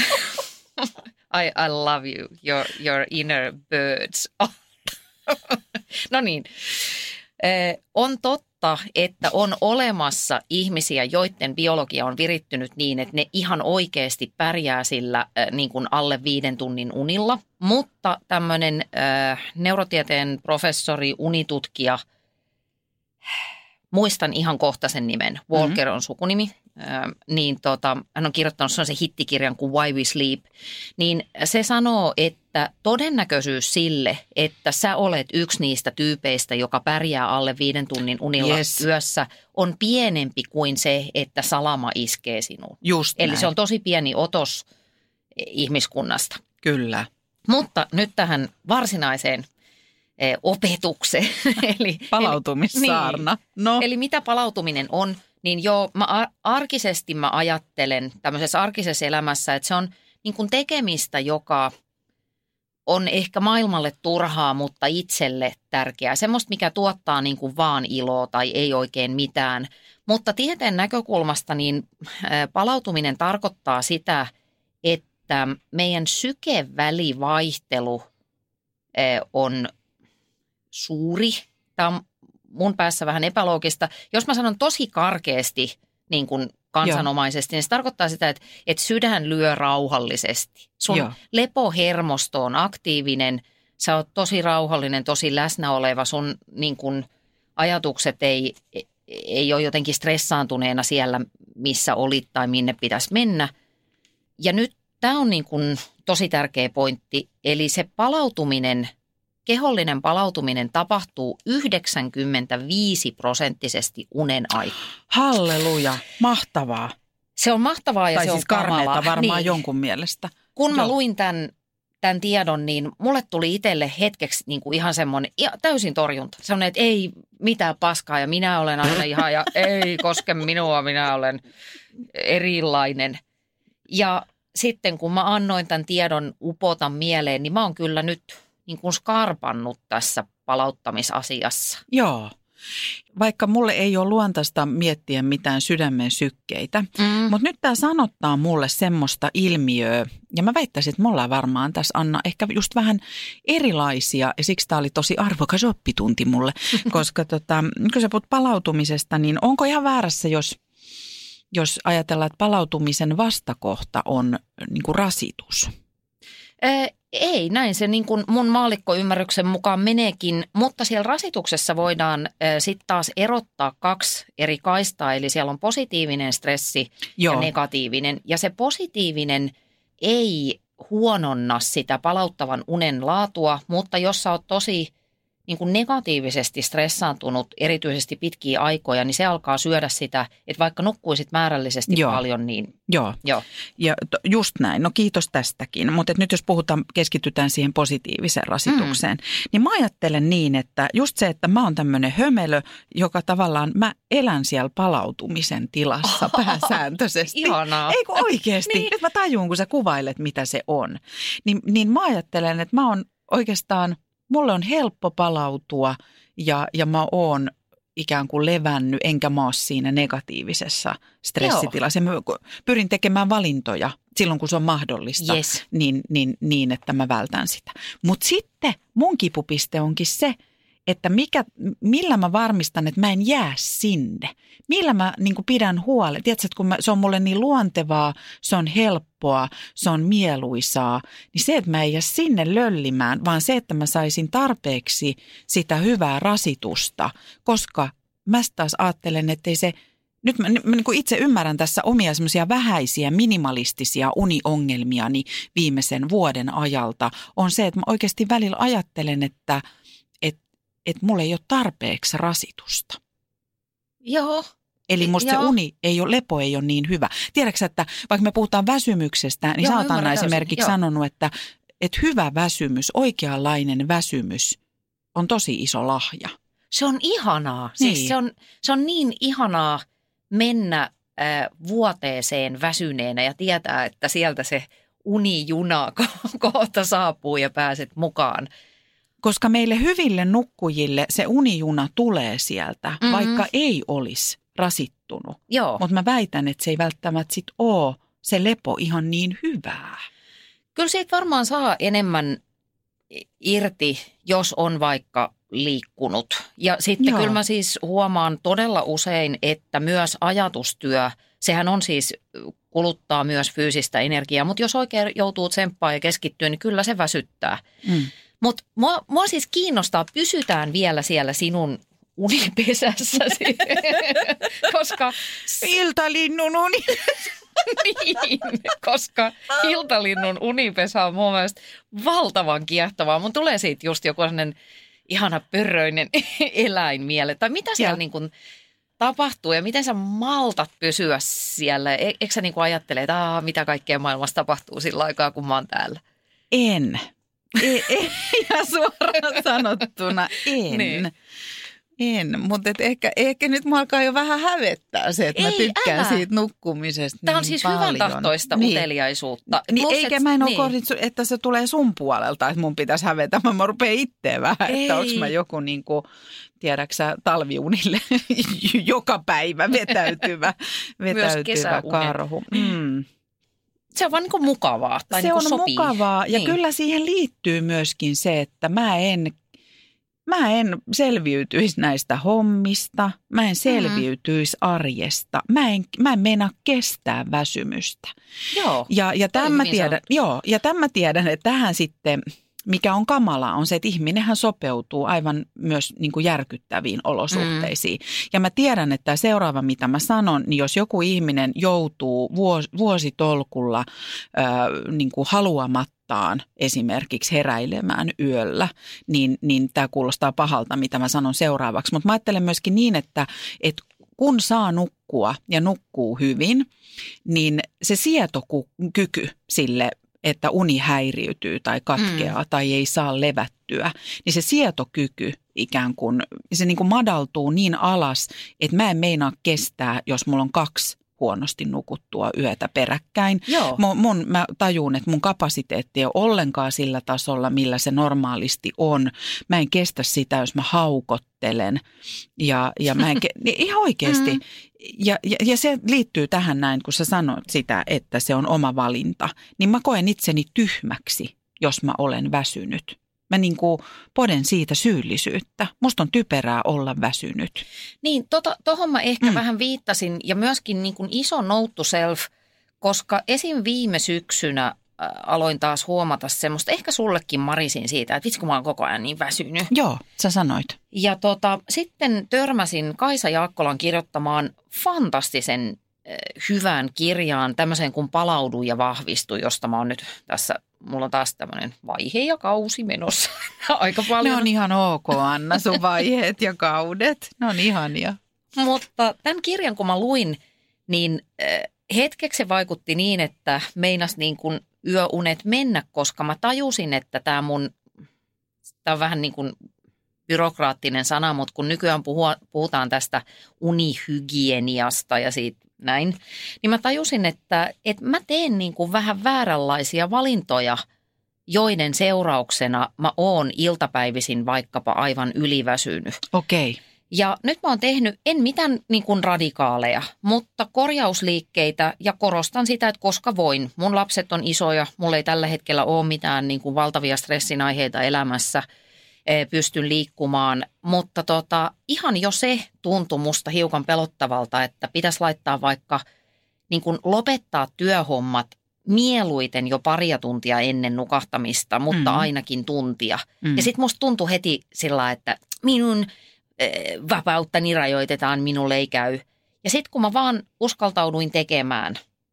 I love you, your inner birds. No niin. On totta, että on olemassa ihmisiä, joiden biologia on virittynyt niin, että ne ihan oikeasti pärjää sillä niin kuin alle 5 tunnin unilla. Mutta tämmöinen neurotieteen professori, unitutkija, muistan ihan kohta sen nimen, Walker on sukunimi. Niin hän on kirjoittanut sellaisen hittikirjan kuin Why We Sleep, niin se sanoo, että todennäköisyys sille, että sä olet yksi niistä tyypeistä, joka pärjää alle 5 tunnin unilla yössä, on pienempi kuin se, että salama iskee sinuun. Just Eli näin. se on tosi pieni otos ihmiskunnasta. Kyllä. Mutta nyt tähän varsinaiseen opetukseen. Eli palautumissaarna. Niin, eli mitä palautuminen on? Niin joo, arkisesti mä ajattelen tämmöisessä arkisessa elämässä, että se on niin kuin tekemistä, joka on ehkä maailmalle turhaa, mutta itselle tärkeää. Semmoista, mikä tuottaa niin kuin vaan iloa tai ei oikein mitään. Mutta tieteen näkökulmasta niin palautuminen tarkoittaa sitä, että meidän sykevälivaihtelu on suuri. Tämä on mun päässä vähän epäloogista. Jos mä sanon tosi karkeasti niin kuin kansanomaisesti, niin se tarkoittaa sitä, että sydän lyö rauhallisesti. Sun lepohermosto on aktiivinen, sä oot tosi rauhallinen, tosi läsnä oleva, sun niin kuin ajatukset ei ole jotenkin stressaantuneena siellä, missä olit tai minne pitäisi mennä. Ja nyt tämä on niin kuin tosi tärkeä pointti, eli se palautuminen, kehollinen palautuminen tapahtuu 95% unen aikana. Halleluja, mahtavaa. Se on mahtavaa ja tai se siis on kamalaa. karmeeta varmaan jonkun mielestä. Kun mä luin tämän tiedon, niin mulle tuli itselle hetkeksi niin kuin ihan semmoinen täysin torjunta. Semmoinen, että ei mitään paskaa ja minä olen aina ihan ja ei koske minua, minä olen erilainen. Ja sitten kun mä annoin tämän tiedon upota mieleen, niin mä oon kyllä nyt niin kuin skarpannut tässä palauttamisasiassa. Joo. Vaikka mulle ei ole luontaista miettiä mitään sydämen sykkeitä, mutta nyt tämä sanottaa mulle semmoista ilmiöä, ja mä väittäisin, että me ollaan varmaan tässä, Anna, ehkä just vähän erilaisia, ja siksi tämä oli tosi arvokas oppitunti mulle, koska kun sä puhut palautumisesta, niin onko ihan väärässä, jos ajatellaan, että palautumisen vastakohta on niin kuin rasitus? Ei, näin se niin kuin mun maallikkoymmärryksen mukaan meneekin, mutta siellä rasituksessa voidaan sitten taas erottaa 2 eri kaistaa, eli siellä on positiivinen stressi ja negatiivinen. Ja se positiivinen ei huononna sitä palauttavan unen laatua, mutta jos sä oot tosi niin kuin negatiivisesti stressaantunut erityisesti pitkiä aikoja, niin se alkaa syödä sitä, että vaikka nukkuisit määrällisesti paljon, niin Joo. Ja just näin. No kiitos tästäkin. Mutta nyt jos keskitytään siihen positiiviseen rasitukseen, niin mä ajattelen niin, että just se, että mä oon tämmöinen hömelö, joka tavallaan mä elän siellä palautumisen tilassa pääsääntöisesti. Ihanaa. Ei kun oikeasti. Niin. Nyt mä tajun, kun sä kuvailet, mitä se on. Niin mä ajattelen, että mä oon oikeastaan, mulle on helppo palautua ja mä oon ikään kuin levännyt, enkä mä ole siinä negatiivisessa stressitilassa. Mä pyrin tekemään valintoja silloin, kun se on mahdollista, niin että mä vältän sitä. Mutta sitten mun kipupiste onkin se, että millä mä varmistan, että mä en jää sinne. Millä mä niin kuin pidän huolen. Tiedätkö, että kun se on mulle niin luontevaa, se on helppoa, se on mieluisaa, niin se, että mä en jää sinne löllimään, vaan se, että mä saisin tarpeeksi sitä hyvää rasitusta, koska mä taas ajattelen, että ei se, nyt mä niin kuin itse ymmärrän tässä omia semmoisia vähäisiä minimalistisia uniongelmiani viimeisen vuoden ajalta, on se, että mä oikeasti välillä ajattelen, että mulla ei ole tarpeeksi rasitusta. Joo. Eli musta se uni lepo ei ole niin hyvä. Tiedätkö, että vaikka me puhutaan väsymyksestä, niin sä oot, Anna, esimerkiksi sanonut, että hyvä väsymys, oikeanlainen väsymys on tosi iso lahja. Se on ihanaa. Niin. Siis se on niin ihanaa mennä vuoteeseen väsyneenä ja tietää, että sieltä se unijuna kohta saapuu ja pääset mukaan. Koska meille hyville nukkujille se unijuna tulee sieltä, vaikka ei olisi rasittunut. Mutta mä väitän, että se ei välttämättä sit ole se lepo ihan niin hyvää. Kyllä siitä varmaan saa enemmän irti, jos on vaikka liikkunut. Ja sitten kyllä mä siis huomaan todella usein, että myös ajatustyö, sehän on siis kuluttaa myös fyysistä energiaa, mutta jos oikein joutuu tsemppaan ja keskittyä, niin kyllä se väsyttää. Mutta mua siis kiinnostaa, pysytään vielä siellä sinun unipesässäsi, koska iltalinnun unipesä. Niin, koska iltalinnun unipesä on mun mielestä valtavan kiehtovaa. Mun tulee siitä just joku sellainen ihana pörröinen eläin mieleen. Tai mitä siellä niin kuin tapahtuu ja miten sä maltat pysyä siellä? Eikö sä niin kuin ajattele, että mitä kaikkea maailmassa tapahtuu sillä aikaa, kun mä oon täällä? En. Ihan suoraan sanottuna en. Niin. En, mutta ehkä nyt mua alkaa jo vähän hävettää se, että mä tykkään siitä nukkumisesta. Tämä on siis hyvän tahtoista uteliaisuutta. Niin, eikä mä en ole kohdittu, että se tulee sun puolelta, että mun pitäisi hävetä. Mä rupean itse vähän, että onko mä joku niin kuin, tiedäksä, talviunille joka päivä vetäytyvä karhu. Se on vaan niin kuin mukavaa. Tai se niin kuin on sopii. Mukavaa ja kyllä siihen liittyy myöskin se, että mä en selviytyisi näistä hommista, mä en selviytyisi arjesta, mä en meinaa kestää väsymystä. Joo. Ja tämän mä tiedän, että tähän sitten, mikä on kamalaa, on se, että ihminenhän sopeutuu aivan myös niin kuin järkyttäviin olosuhteisiin. Ja mä tiedän, että tämä seuraava, mitä mä sanon, niin jos joku ihminen joutuu vuositolkulla niin kuin haluamattaan esimerkiksi heräilemään yöllä, niin tämä kuulostaa pahalta, mitä mä sanon seuraavaksi. Mutta mä ajattelen myöskin niin, että kun saa nukkua ja nukkuu hyvin, niin se sietokyky sille, että uni häiriytyy tai katkeaa tai ei saa levättyä, niin se sietokyky ikään kuin, se niin kuin madaltuu niin alas, että mä en meinaa kestää, jos mulla on 2 huonosti nukuttua yötä peräkkäin. Joo. Mä tajun, että mun kapasiteetti ei ole ollenkaan sillä tasolla, millä se normaalisti on. Mä en kestä sitä, jos mä haukottelen ja mä en ihan oikeasti. Ja se liittyy tähän näin, kun sä sanot sitä, että se on oma valinta, niin mä koen itseni tyhmäksi, jos mä olen väsynyt. Mä niinku poden siitä syyllisyyttä. Musta on typerää olla väsynyt. Niin, tohon mä ehkä vähän viittasin ja myöskin niin kuin iso note to self, koska esim. Viime syksynä aloin taas huomata semmoista, ehkä sullekin marisin siitä, että vitsi kun mä oon koko ajan niin väsynyt. Joo, sä sanoit. Ja sitten törmäsin Kaisa Jaakkolan kirjoittamaan fantastisen hyvään kirjaan, tämmöiseen kuin Palaudu ja vahvistu, josta mä oon nyt tässä, mulla on taas tämmöinen vaihe ja kausi menossa aika paljon. Ne on ihan ok, Anna, sun vaiheet ja kaudet, ne on ihania. Mutta tämän kirjan kun mä luin, niin hetkeksi se vaikutti niin, että meinas niin kuin yöunet mennä, koska mä tajusin, että tämä on vähän niin kuin byrokraattinen sana, mutta kun nykyään puhutaan tästä unihygieniasta ja siitä näin, niin mä tajusin, että mä teen niin kuin vähän vääränlaisia valintoja, joiden seurauksena mä oon iltapäivisin vaikkapa aivan yliväsynyt. Okei. Ja nyt mä oon tehnyt, en mitään niin kuin radikaaleja, mutta korjausliikkeitä ja korostan sitä, että koska voin. Mun lapset on isoja, mulla ei tällä hetkellä ole mitään niin kuin valtavia stressin aiheita elämässä, pystyn liikkumaan, mutta ihan jo se tuntui musta hiukan pelottavalta, että pitäisi laittaa vaikka niin kuin lopettaa työhommat mieluiten jo paria tuntia ennen nukahtamista, mutta ainakin tuntia. Ja sitten musta tuntui heti sillä, että minun vapauttani rajoitetaan, minulle ei käy. Ja sitten kun mä vaan uskaltauduin tekemään,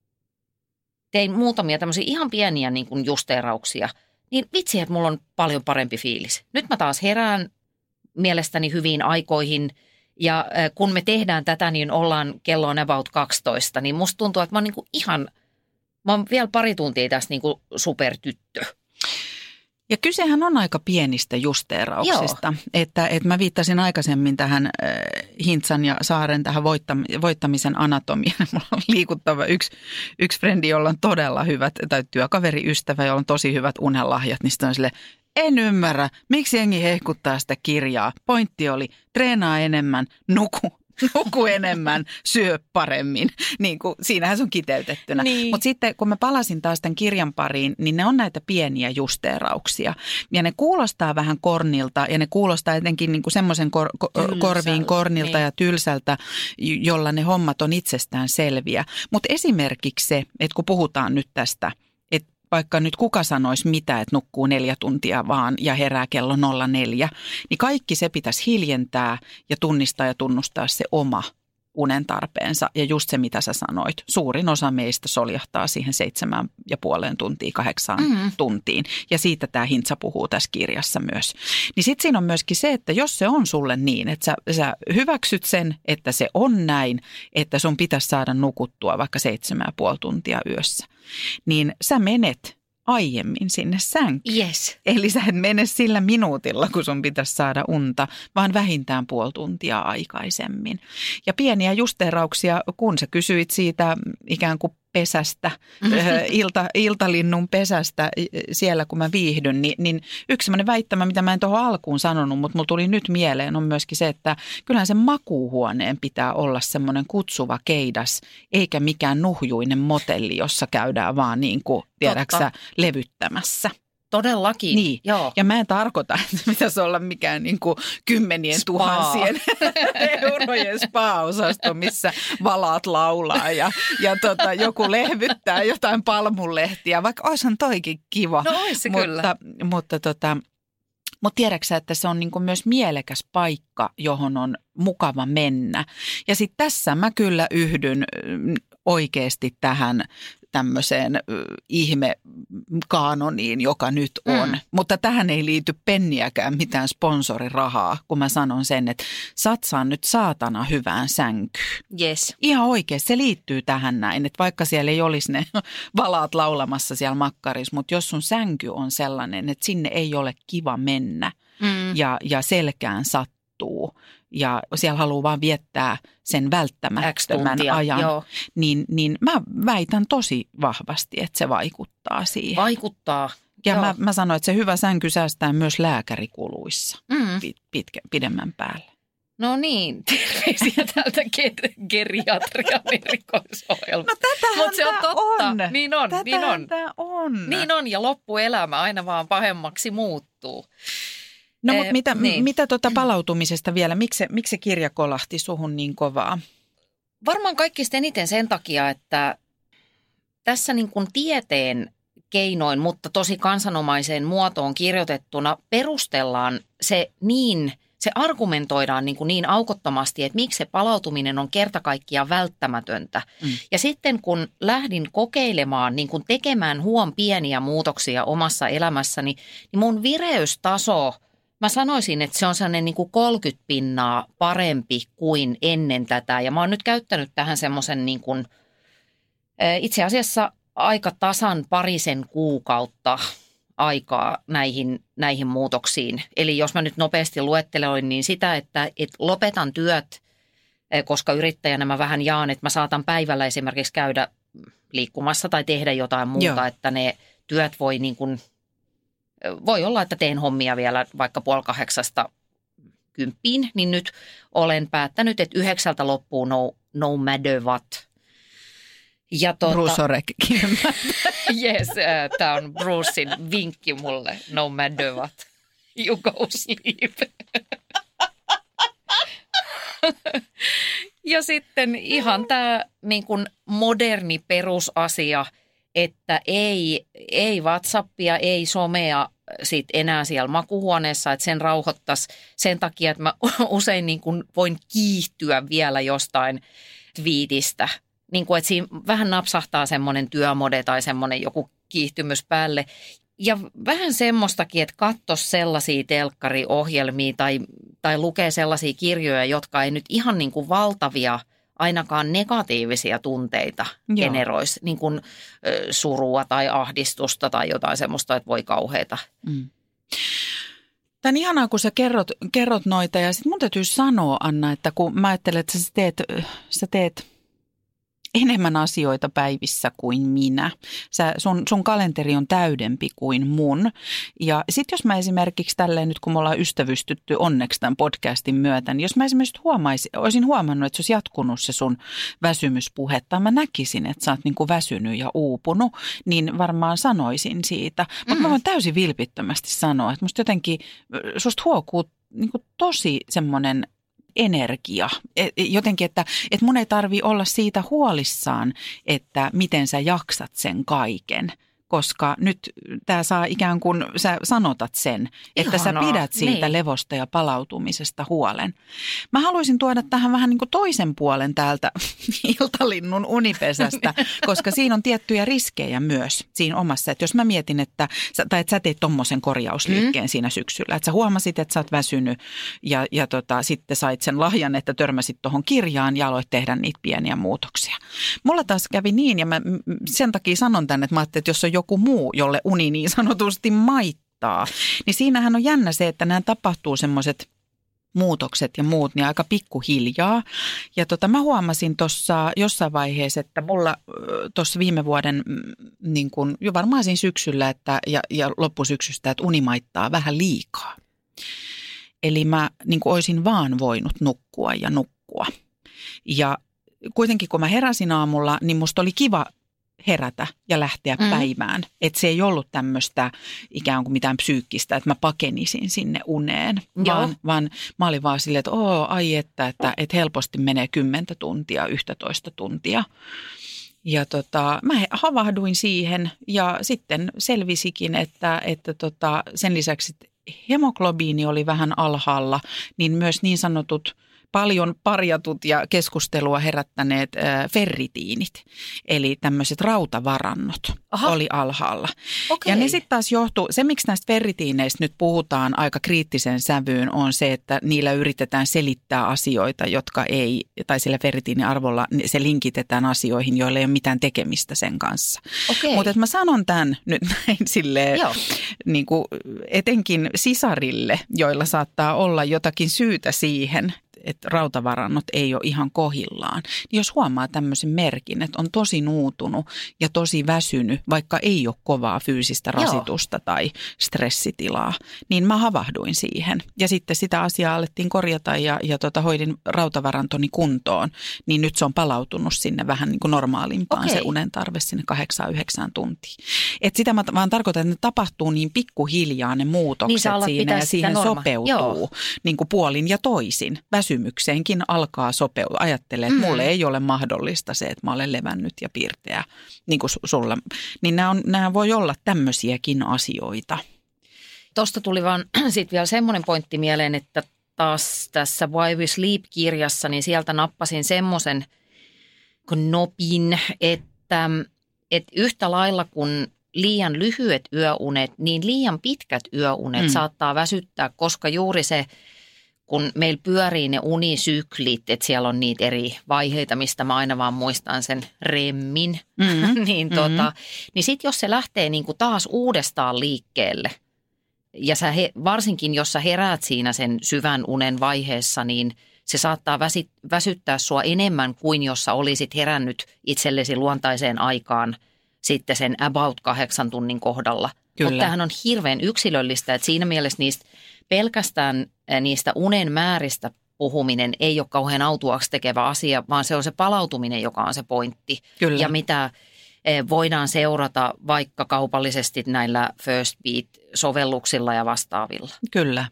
tein muutamia tämmöisiä ihan pieniä niin kuin justeerauksia, niin vitsi, että mulla on paljon parempi fiilis. Nyt mä taas herään mielestäni hyviin aikoihin ja kun me tehdään tätä, niin kello on about 12, niin musta tuntuu, että mä oon vielä pari tuntia tässä niin kuin supertyttö. Ja kysehän on aika pienistä justeerauksista, että mä viittasin aikaisemmin tähän Hintsan ja Saaren tähän voittamisen anatomiaan. Mulla on liikuttava yksi frendi, jolla on todella hyvät, tai työkaveriystävä, jolla on tosi hyvät unelahjat, niin sitten on silleen, en ymmärrä, miksi jengi hehkuttaa sitä kirjaa. Pointti oli, treenaa enemmän, nuku enemmän, syö paremmin. Niin kuin, siinähän se on kiteytettynä. Niin. Mutta sitten kun mä palasin taas tämän kirjan pariin, niin ne on näitä pieniä justeerauksia. Ja ne kuulostaa vähän kornilta ja ne kuulostaa etenkin niin kuin semmoisen korviin kornilta ja tylsältä, jolla ne hommat on itsestään selviä. Mutta esimerkiksi se, että kun puhutaan nyt tästä, vaikka nyt kuka sanoisi mitä, että nukkuu 4 tuntia vaan ja herää kello 04, niin kaikki se pitäisi hiljentää ja tunnistaa ja tunnustaa se oma unen tarpeensa. Ja just se, mitä sä sanoit, suurin osa meistä soljahtaa siihen 7,5 tuntia, 8 tuntiin. Ja siitä tämä Hintsa puhuu tässä kirjassa myös. Niin sitten siinä on myöskin se, että jos se on sulle niin, että sä hyväksyt sen, että se on näin, että sun pitäisi saada nukuttua vaikka 7,5 tuntia yössä, niin sä menet aiemmin sinne sänkyyn. Yes. Eli sä et mene sillä minuutilla, kun sun pitäisi saada unta, vaan vähintään 0,5 tuntia aikaisemmin. Ja pieniä justeerauksia, kun sä kysyit siitä ikään kuin pesästä, iltalinnun pesästä siellä, kun mä viihdyn, niin yksi sellainen väittämä, mitä mä en tuohon alkuun sanonut, mutta mulla tuli nyt mieleen, on myöskin se, että kyllähän sen makuuhuoneen pitää olla semmoinen kutsuva keidas, eikä mikään nuhjuinen motelli, jossa käydään vaan niin kuin, tiedäksä, levyttämässä. Todellakin, niin. Joo. Ja mä en tarkoita, että pitäisi olla mikään niin kuin 10 000 eurojen spa-osasto, missä valaat laulaa ja joku lehvyttää jotain palmunlehtiä, vaikka olisihan toikin kiva. No olisi se kyllä. Mutta tiedätkö, että se on niin kuin myös mielekäs paikka, johon on mukava mennä. Ja sitten tässä mä kyllä yhdyn oikeasti tähän tämmöiseen ihmekaanoniin, joka nyt on. Mutta tähän ei liity penniäkään mitään sponsorirahaa, kun mä sanon sen, että satsaan nyt saatana hyvään sänkyyn. Yes. Ihan oikein, se liittyy tähän näin, että vaikka siellä ei olisi ne valaat laulamassa siellä makkarissa, mutta jos sun sänky on sellainen, että sinne ei ole kiva mennä ja selkään sattuu ja siellä haluaa vaan viettää sen välttämättömän ajan, niin mä väitän tosi vahvasti, että se vaikuttaa siihen. Vaikuttaa. Ja mä sanoin, että se hyvä sänky säästää myös lääkärikuluissa pidemmän päälle. No niin, terveisiä täältä geriatrian erikoisohjelma. No tätähän Mut se on totta. on. Niin on. Niin on ja loppuelämä aina vaan pahemmaksi muuttuu. No mutta mitä palautumisesta vielä? Miksi se kirja kolahti suhun niin kovaa? Varmaan kaikista eniten sen takia, että tässä niin kuin tieteen keinoin, mutta tosi kansanomaiseen muotoon kirjoitettuna perustellaan se argumentoidaan niin aukottomasti, että miksi se palautuminen on kerta kaikkiaan välttämätöntä. Ja sitten kun lähdin kokeilemaan, niin kun tekemään pieniä muutoksia omassa elämässäni, niin mun vireystaso, mä sanoisin, että se on sellainen niin kuin 30 pinnaa parempi kuin ennen tätä. Ja mä oon nyt käyttänyt tähän semmoisen niin kuin, itse asiassa aika tasan parisen kuukautta aikaa näihin muutoksiin. Eli jos mä nyt nopeasti luettelein, niin sitä, että lopetan työt, koska yrittäjänä mä vähän jaan, että mä saatan päivällä esimerkiksi käydä liikkumassa tai tehdä jotain muuta, Joo. Että ne työt voi olla, että teen hommia vielä vaikka 7:30, niin nyt olen päättänyt, että 9 loppuu no matter what. Bruce Oreckkin. Yes, tämä on Brucein vinkki mulle. No matter what, you go sleep. Ja sitten ihan tämä niin kuin moderni perusasia, että ei WhatsAppia, ei somea sit enää siellä makuuhuoneessa, että sen rauhoittaisi sen takia, että mä usein niin kuin voin kiihtyä vielä jostain twiitistä. Niin kuin, että siinä vähän napsahtaa semmoinen työmode tai semmoinen joku kiihtymys päälle. Ja vähän semmoistakin, että katsoisi sellaisia telkkariohjelmia tai lukee sellaisia kirjoja, jotka ei nyt ihan niin kuin valtavia, ainakaan negatiivisia tunteita generoisi. Niin kuin surua tai ahdistusta tai jotain semmoista, että voi kauheata. Tämä on ihanaa, kun sä kerrot noita ja sitten mun täytyy sanoa, Anna, että kun mä ajattelen, että sä teet enemmän asioita päivissä kuin minä. Sun kalenteri on täydempi kuin mun. Ja sitten jos mä esimerkiksi tälleen nyt, kun me ollaan ystävystytty onneksi tämän podcastin myötä, niin jos mä esimerkiksi olisin huomannut, että se olisi jatkunut se sun väsymyspuhe, tai mä näkisin, että sä oot niin kuin väsynyt ja uupunut, niin varmaan sanoisin siitä. Mutta mä voin täysin vilpittömästi sanoa, että musta jotenkin susta huokuu niin kuin tosi semmoinen energia. Jotenkin, että mun ei tarvitse olla siitä huolissaan, että miten sä jaksat sen kaiken. Koska nyt tämä saa ikään kuin sä sanotat sen, että sä pidät siitä levosta ja palautumisesta huolen. Mä haluaisin tuoda tähän vähän niin kuin toisen puolen täältä iltalinnun unipesästä, koska siinä on tiettyjä riskejä myös siinä omassa. Että jos mä mietin, että sä teet tommosen korjausliikkeen siinä syksyllä, että sä huomasit, että sä oot väsynyt ja sitten sait sen lahjan, että törmäsit tuohon kirjaan ja aloit tehdä niitä pieniä muutoksia. Mulla taas kävi niin ja mä sen takia sanon tänne, että mä ajattelin, että jos on joku muu, jolle uni niin sanotusti maittaa, niin siinähän on jännä se, että nämä tapahtuu semmoiset muutokset ja muut niin aika pikkuhiljaa. Ja mä huomasin tuossa jossain vaiheessa, että mulla tuossa viime vuoden niin kun, jo varmaan siinä syksyllä ja loppusyksystä, että uni maittaa vähän liikaa. Eli mä niin kun olisin vaan voinut nukkua. Ja kuitenkin kun mä heräsin aamulla, niin musta oli kiva herätä ja lähteä päivään. Että se ei ollut tämmöistä ikään kuin mitään psyykkistä, että mä pakenisin sinne uneen, vaan mä olin vaan silleen, että että helposti menee 10 tuntia, 11 tuntia. Ja mä havahduin siihen ja sitten selvisikin, että sen lisäksi että hemoglobiini oli vähän alhaalla, niin myös niin sanotut paljon parjatut ja keskustelua herättäneet ferritiinit, eli tämmöiset rautavarannot oli alhaalla. Okay. Ja ne sitten taas johtuu, se miksi näistä ferritiineistä nyt puhutaan aika kriittisen sävyyn on se, että niillä yritetään selittää asioita, jotka ei, tai sillä ferritiiniarvolla se linkitetään asioihin, joilla ei ole mitään tekemistä sen kanssa. Okay. Mutta mä sanon tämän nyt näin silleen, niin kuin etenkin sisarille, joilla saattaa olla jotakin syytä siihen, rautavarannot ei ole ihan kohillaan. Niin jos huomaa tämmöisen merkin, että on tosi nuutunut ja tosi väsynyt, vaikka ei ole kovaa fyysistä rasitusta tai stressitilaa, niin mä havahduin siihen. Ja sitten sitä asiaa alettiin korjata ja hoidin rautavarantoni kuntoon, niin nyt se on palautunut sinne vähän niin kuin normaalimpaan se unen tarve sinne 8-9 tuntia. Et sitä mä vaan tarkoitan, että ne tapahtuu niin pikkuhiljaa ne muutokset siinä ja siihen sopeutuu niin kuin puolin ja toisin. Väsymykseenkin alkaa sopeutua. Ajattelee, että mulle ei ole mahdollista se, että mä olen levännyt ja pirteä niin kuin sulla. Niin nämä voi olla tämmöisiäkin asioita. Tuosta tuli vaan sitten vielä semmoinen pointti mieleen, että taas tässä Why We Sleep-kirjassa, niin sieltä nappasin semmoisen nopin, että yhtä lailla kuin liian lyhyet yöunet, niin liian pitkät yöunet saattaa väsyttää, koska juuri se, kun meillä pyörii ne unisyklit, että siellä on niitä eri vaiheita, mistä mä aina vaan muistan sen remmin, niin sitten jos se lähtee niinku taas uudestaan liikkeelle, ja varsinkin jos sä heräät siinä sen syvän unen vaiheessa, niin se saattaa väsyttää sua enemmän kuin jos sä olisit herännyt itsellesi luontaiseen aikaan sitten sen about 8 tunnin kohdalla. Mutta tämähän on hirveän yksilöllistä, että siinä mielessä pelkästään niistä unen määristä puhuminen ei ole kauhean autuaksi tekevä asia, vaan se on se palautuminen, joka on se pointti. Kyllä. Ja mitä voidaan seurata vaikka kaupallisesti näillä First Beat-sovelluksilla ja vastaavilla. Kyllä.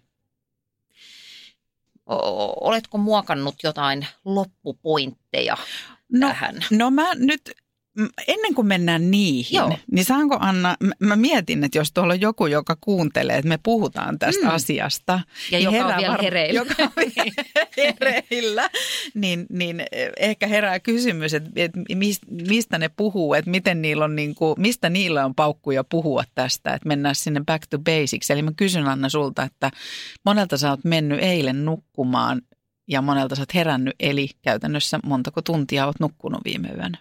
Oletko muokannut jotain loppupointteja tähän? No mä nyt, ennen kuin mennään niihin, niin saanko Anna, mä mietin, että jos tuolla on joku, joka kuuntelee, että me puhutaan tästä asiasta. Ja niin joka on vielä hereillä. Joka on vielä hereillä, niin ehkä herää kysymys, että mistä ne puhuu, että miten niillä on mistä niillä on paukkuja puhua tästä, että mennään sinne back to basics. Eli mä kysyn Anna sulta, että monelta sä oot mennyt eilen nukkumaan ja monelta sä oot herännyt, eli käytännössä montako tuntia oot nukkunut viime yönä?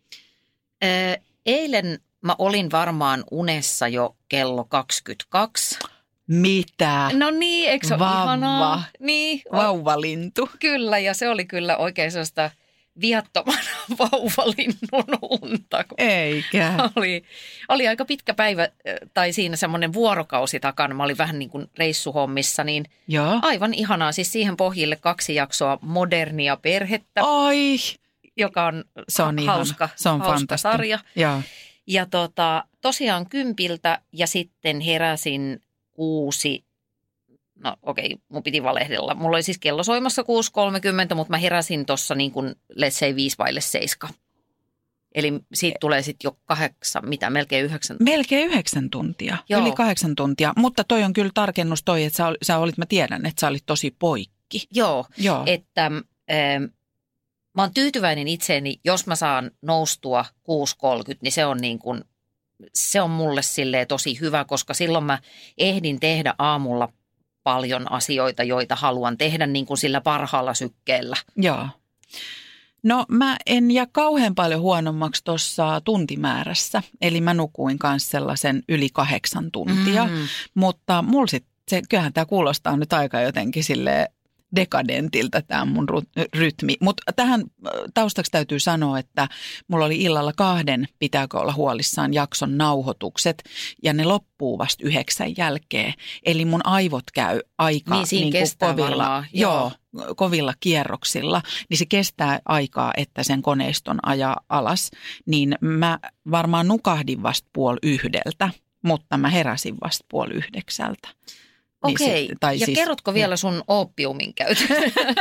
Eilen mä olin varmaan unessa jo kello 22. Mitä? No niin, eikö se ole ihanaa? Niin, vauvalintu. Kyllä, ja se oli kyllä oikein sellaista viattoman vauvalinnun unta. Eikä. Oli aika pitkä päivä, tai siinä semmoinen vuorokausi takana. Mä olin vähän niin kuin reissuhommissa, niin aivan ihanaa. Siis siihen pohjille 2 jaksoa Modernia perhettä. Ai! Joka on hauska, se on hauska sarja. Ja tosiaan 10 ja sitten heräsin 6, no okei, mun piti valehdella. Mulla oli siis kello soimassa 6.30, mutta mä heräsin tuossa niin kuin let's say 5:07. Eli siitä tulee sitten jo 8, melkein 9 tuntia. Melkein 9 tuntia, yli 8 tuntia. Mutta toi on kyllä tarkennus toi, että sä olit, mä tiedän, että sä olit tosi poikki. Joo. Että mä oon tyytyväinen itseeni, jos mä saan noustua 6.30, niin se on mulle silleen tosi hyvä, koska silloin mä ehdin tehdä aamulla paljon asioita, joita haluan tehdä niin kuin sillä parhaalla sykkeellä. Joo. No mä en jää kauhean paljon huonommaksi tuossa tuntimäärässä, eli mä nukuin kanssa sellaisen yli 8 tuntia, mutta mulla sitten, kyllähän tämä kuulostaa nyt aika jotenkin silleen dekadentiltä tämä mun rytmi. Mutta tähän taustaksi täytyy sanoa, että mulla oli illalla 2, pitääkö olla huolissaan, jakson nauhoitukset ja ne loppuu vasta 9 jälkeen. Eli mun aivot käy aika niin kovilla, kovilla kierroksilla, niin se kestää aikaa, että sen koneiston ajaa alas. Niin mä varmaan nukahdin vasta 8:30, mutta mä heräsin vasta 8:30. Okei, ja kerrotko vielä sun oopiumin käytön?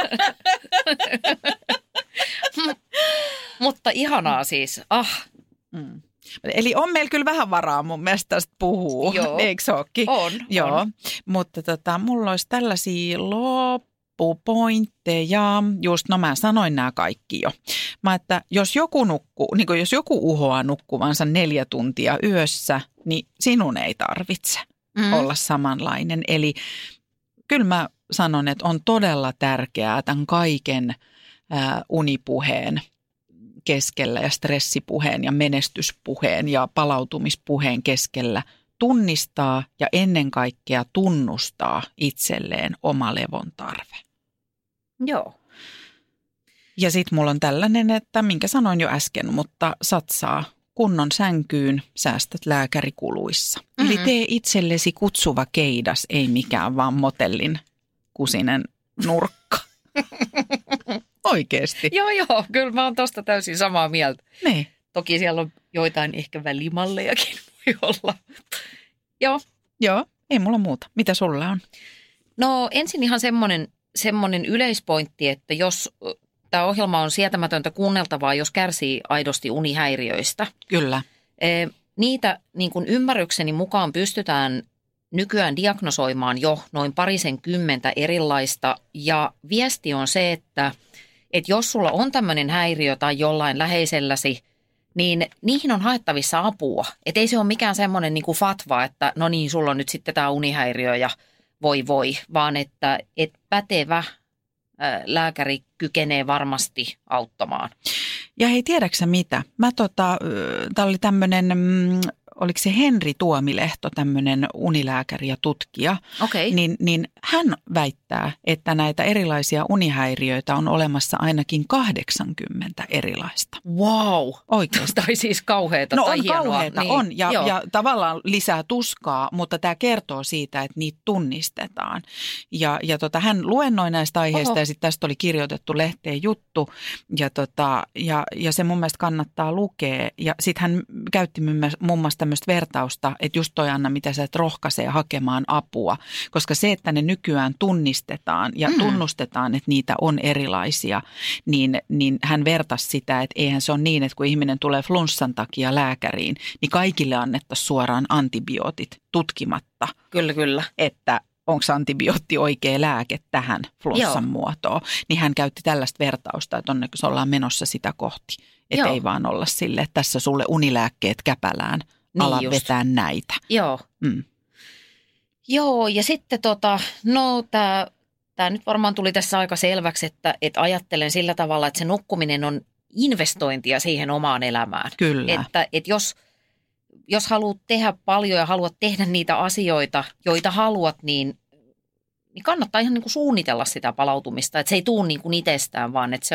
Mutta ihanaa siis. Eli on meillä kyllä vähän varaa mun mielestä tästä puhuu, eikö se ookin? On. Mutta mulla olisi tällaisia loppupointteja. Just, mä sanoin nämä kaikki jo. Että jos joku jos joku uhoaa nukkuvansa 4 tuntia yössä, niin sinun ei tarvitse olla samanlainen. Eli kyllä mä sanon, että on todella tärkeää tämän kaiken unipuheen keskellä ja stressipuheen ja menestyspuheen ja palautumispuheen keskellä tunnistaa ja ennen kaikkea tunnustaa itselleen oma levon tarve. Joo. Ja sit mulla on tällainen, että minkä sanoin jo äsken, mutta satsaa kunnon sänkyyn, säästät lääkärikuluissa. Eli tee itsellesi kutsuva keidas, ei mikään vaan motellin kusinen nurkka. Oikeesti. Joo, kyllä mä oon tosta täysin samaa mieltä. Niin. Toki siellä on joitain ehkä välimallejakin voi olla. Joo, ei mulla muuta. Mitä sulla on? No ensin ihan semmoinen yleispointti, että jos tämä ohjelma on sietämätöntä kuunneltavaa, jos kärsii aidosti unihäiriöistä. Kyllä. Niitä niin kuin ymmärrykseni mukaan pystytään nykyään diagnosoimaan jo noin 20 erilaista. Ja viesti on se, että jos sulla on tämmöinen häiriö tai jollain läheiselläsi, niin niihin on haettavissa apua. Että ei se ole mikään semmoinen niin kuin fatva, että no niin, sulla on nyt sitten tämä unihäiriö ja voi, vaan että pätevä lääkäri kykenee varmasti auttamaan. Ja hei, tiedätkö mitä? Tämä oli tämmöinen, oliko se Henri Tuomilehto, tämmöinen unilääkäri ja tutkija. Okei. Niin hän väittää, että näitä erilaisia unihäiriöitä on olemassa ainakin 80 erilaista. Wow. Oikeasti. Tai siis kauheata no tai on hienoa. kauheata, niin. on. Ja tavallaan lisää tuskaa, mutta tämä kertoo siitä, että niitä tunnistetaan. Ja hän luennoi näistä aiheista ja sitten tästä oli kirjoitettu lehteen juttu. Ja se mun mielestä kannattaa lukea. Ja sitten hän käytti muun muassa tämmöistä vertausta, että just toi Anna, mitä sä et rohkaisee hakemaan apua. Koska se, että ne nykyään tunnistetaan ja tunnustetaan, että niitä on erilaisia, niin hän vertasi sitä, että eihän se ole niin, että kun ihminen tulee flunssan takia lääkäriin, niin kaikille annettaisiin suoraan antibiootit tutkimatta. Kyllä. Että onko antibiootti oikea lääke tähän flunssan muotoon. Niin hän käytti tällaista vertausta, että onneksi ollaan menossa sitä kohti. Että ei vaan olla sille, että tässä sulle unilääkkeet käpälään, ala vetää näitä. Joo. Joo, ja sitten tämä nyt varmaan tuli tässä aika selväksi, että ajattelen sillä tavalla, että se nukkuminen on investointia siihen omaan elämään. Kyllä. Että jos haluat tehdä paljon ja haluat tehdä niitä asioita, joita haluat, niin kannattaa ihan niin kuin suunnitella sitä palautumista. Että se ei tule niin kuin itsestään, vaan että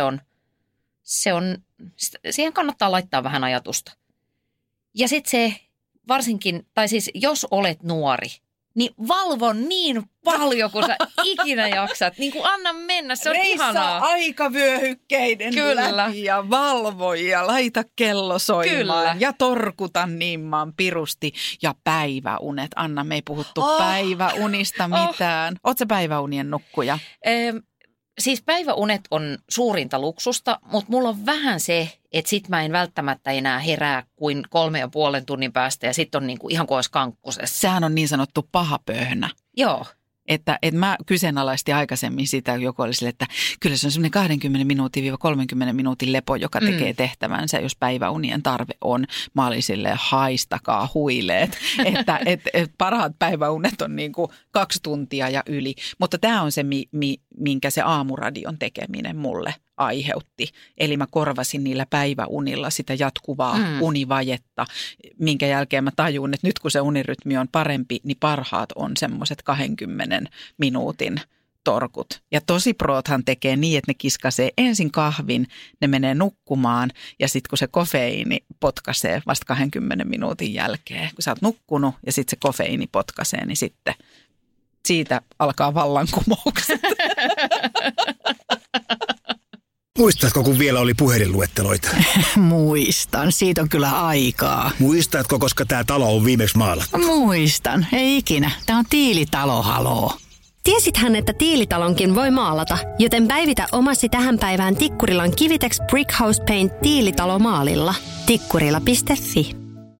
siihen kannattaa laittaa vähän ajatusta. Ja sitten se varsinkin, tai siis jos olet nuori, niin valvo niin paljon, kun sä ikinä jaksat. Niin kuin anna mennä, se on ihanaa. Aikavyöhykkeiden läpi ja valvo ja laita kello soimaan ja torkuta nimman pirusti. Ja päiväunet. Anna, me ei puhuttu päiväunista mitään. Oot sä päiväunien nukkuja? Siis päiväunet on suurinta luksusta, mutta mulla on vähän se, että sit mä en välttämättä enää herää kuin 3,5 tunnin päästä ja sit on niinku ihan kuin olisi kankkusessa. Sehän on niin sanottu paha pöhnä. Joo. Että mä kyseenalaistin aikaisemmin sitä, joku oli sille, että kyllä se on semmoinen 20 minuutin 30 minuutin lepo, joka tekee tehtävänsä, jos päiväunien tarve on. Mä olin silleen, haistakaa huileet, että parhaat päiväunet on niin kuin 2 tuntia ja yli. Mutta tämä on se, minkä se aamuradion tekeminen mulle aiheutti. Eli mä korvasin niillä päiväunilla sitä jatkuvaa univajetta, minkä jälkeen mä tajun, että nyt kun se unirytmi on parempi, niin parhaat on semmoiset 20 minuutin torkut. Ja tosi proothan tekee niin, että ne kiskasee ensin kahvin, ne menee nukkumaan ja sitten kun se kofeiini potkaisee vasta 20 minuutin jälkeen, kun sä oot nukkunut ja sitten se kofeiini potkaisee, niin sitten siitä alkaa vallankumoukset. Muistatko, kun vielä oli puhelinluetteloita? Muistan, siitä on kyllä aikaa. Muistatko, koska tämä talo on viimeksi maalattu? Muistan, ei ikinä. Tämä on Tiilitalo, haloo. Tiesithän, että Tiilitalonkin voi maalata, joten päivitä omasi tähän päivään Tikkurilan Kivitex Brick House Paint Tiilitalomaalilla. Tikkurila.fi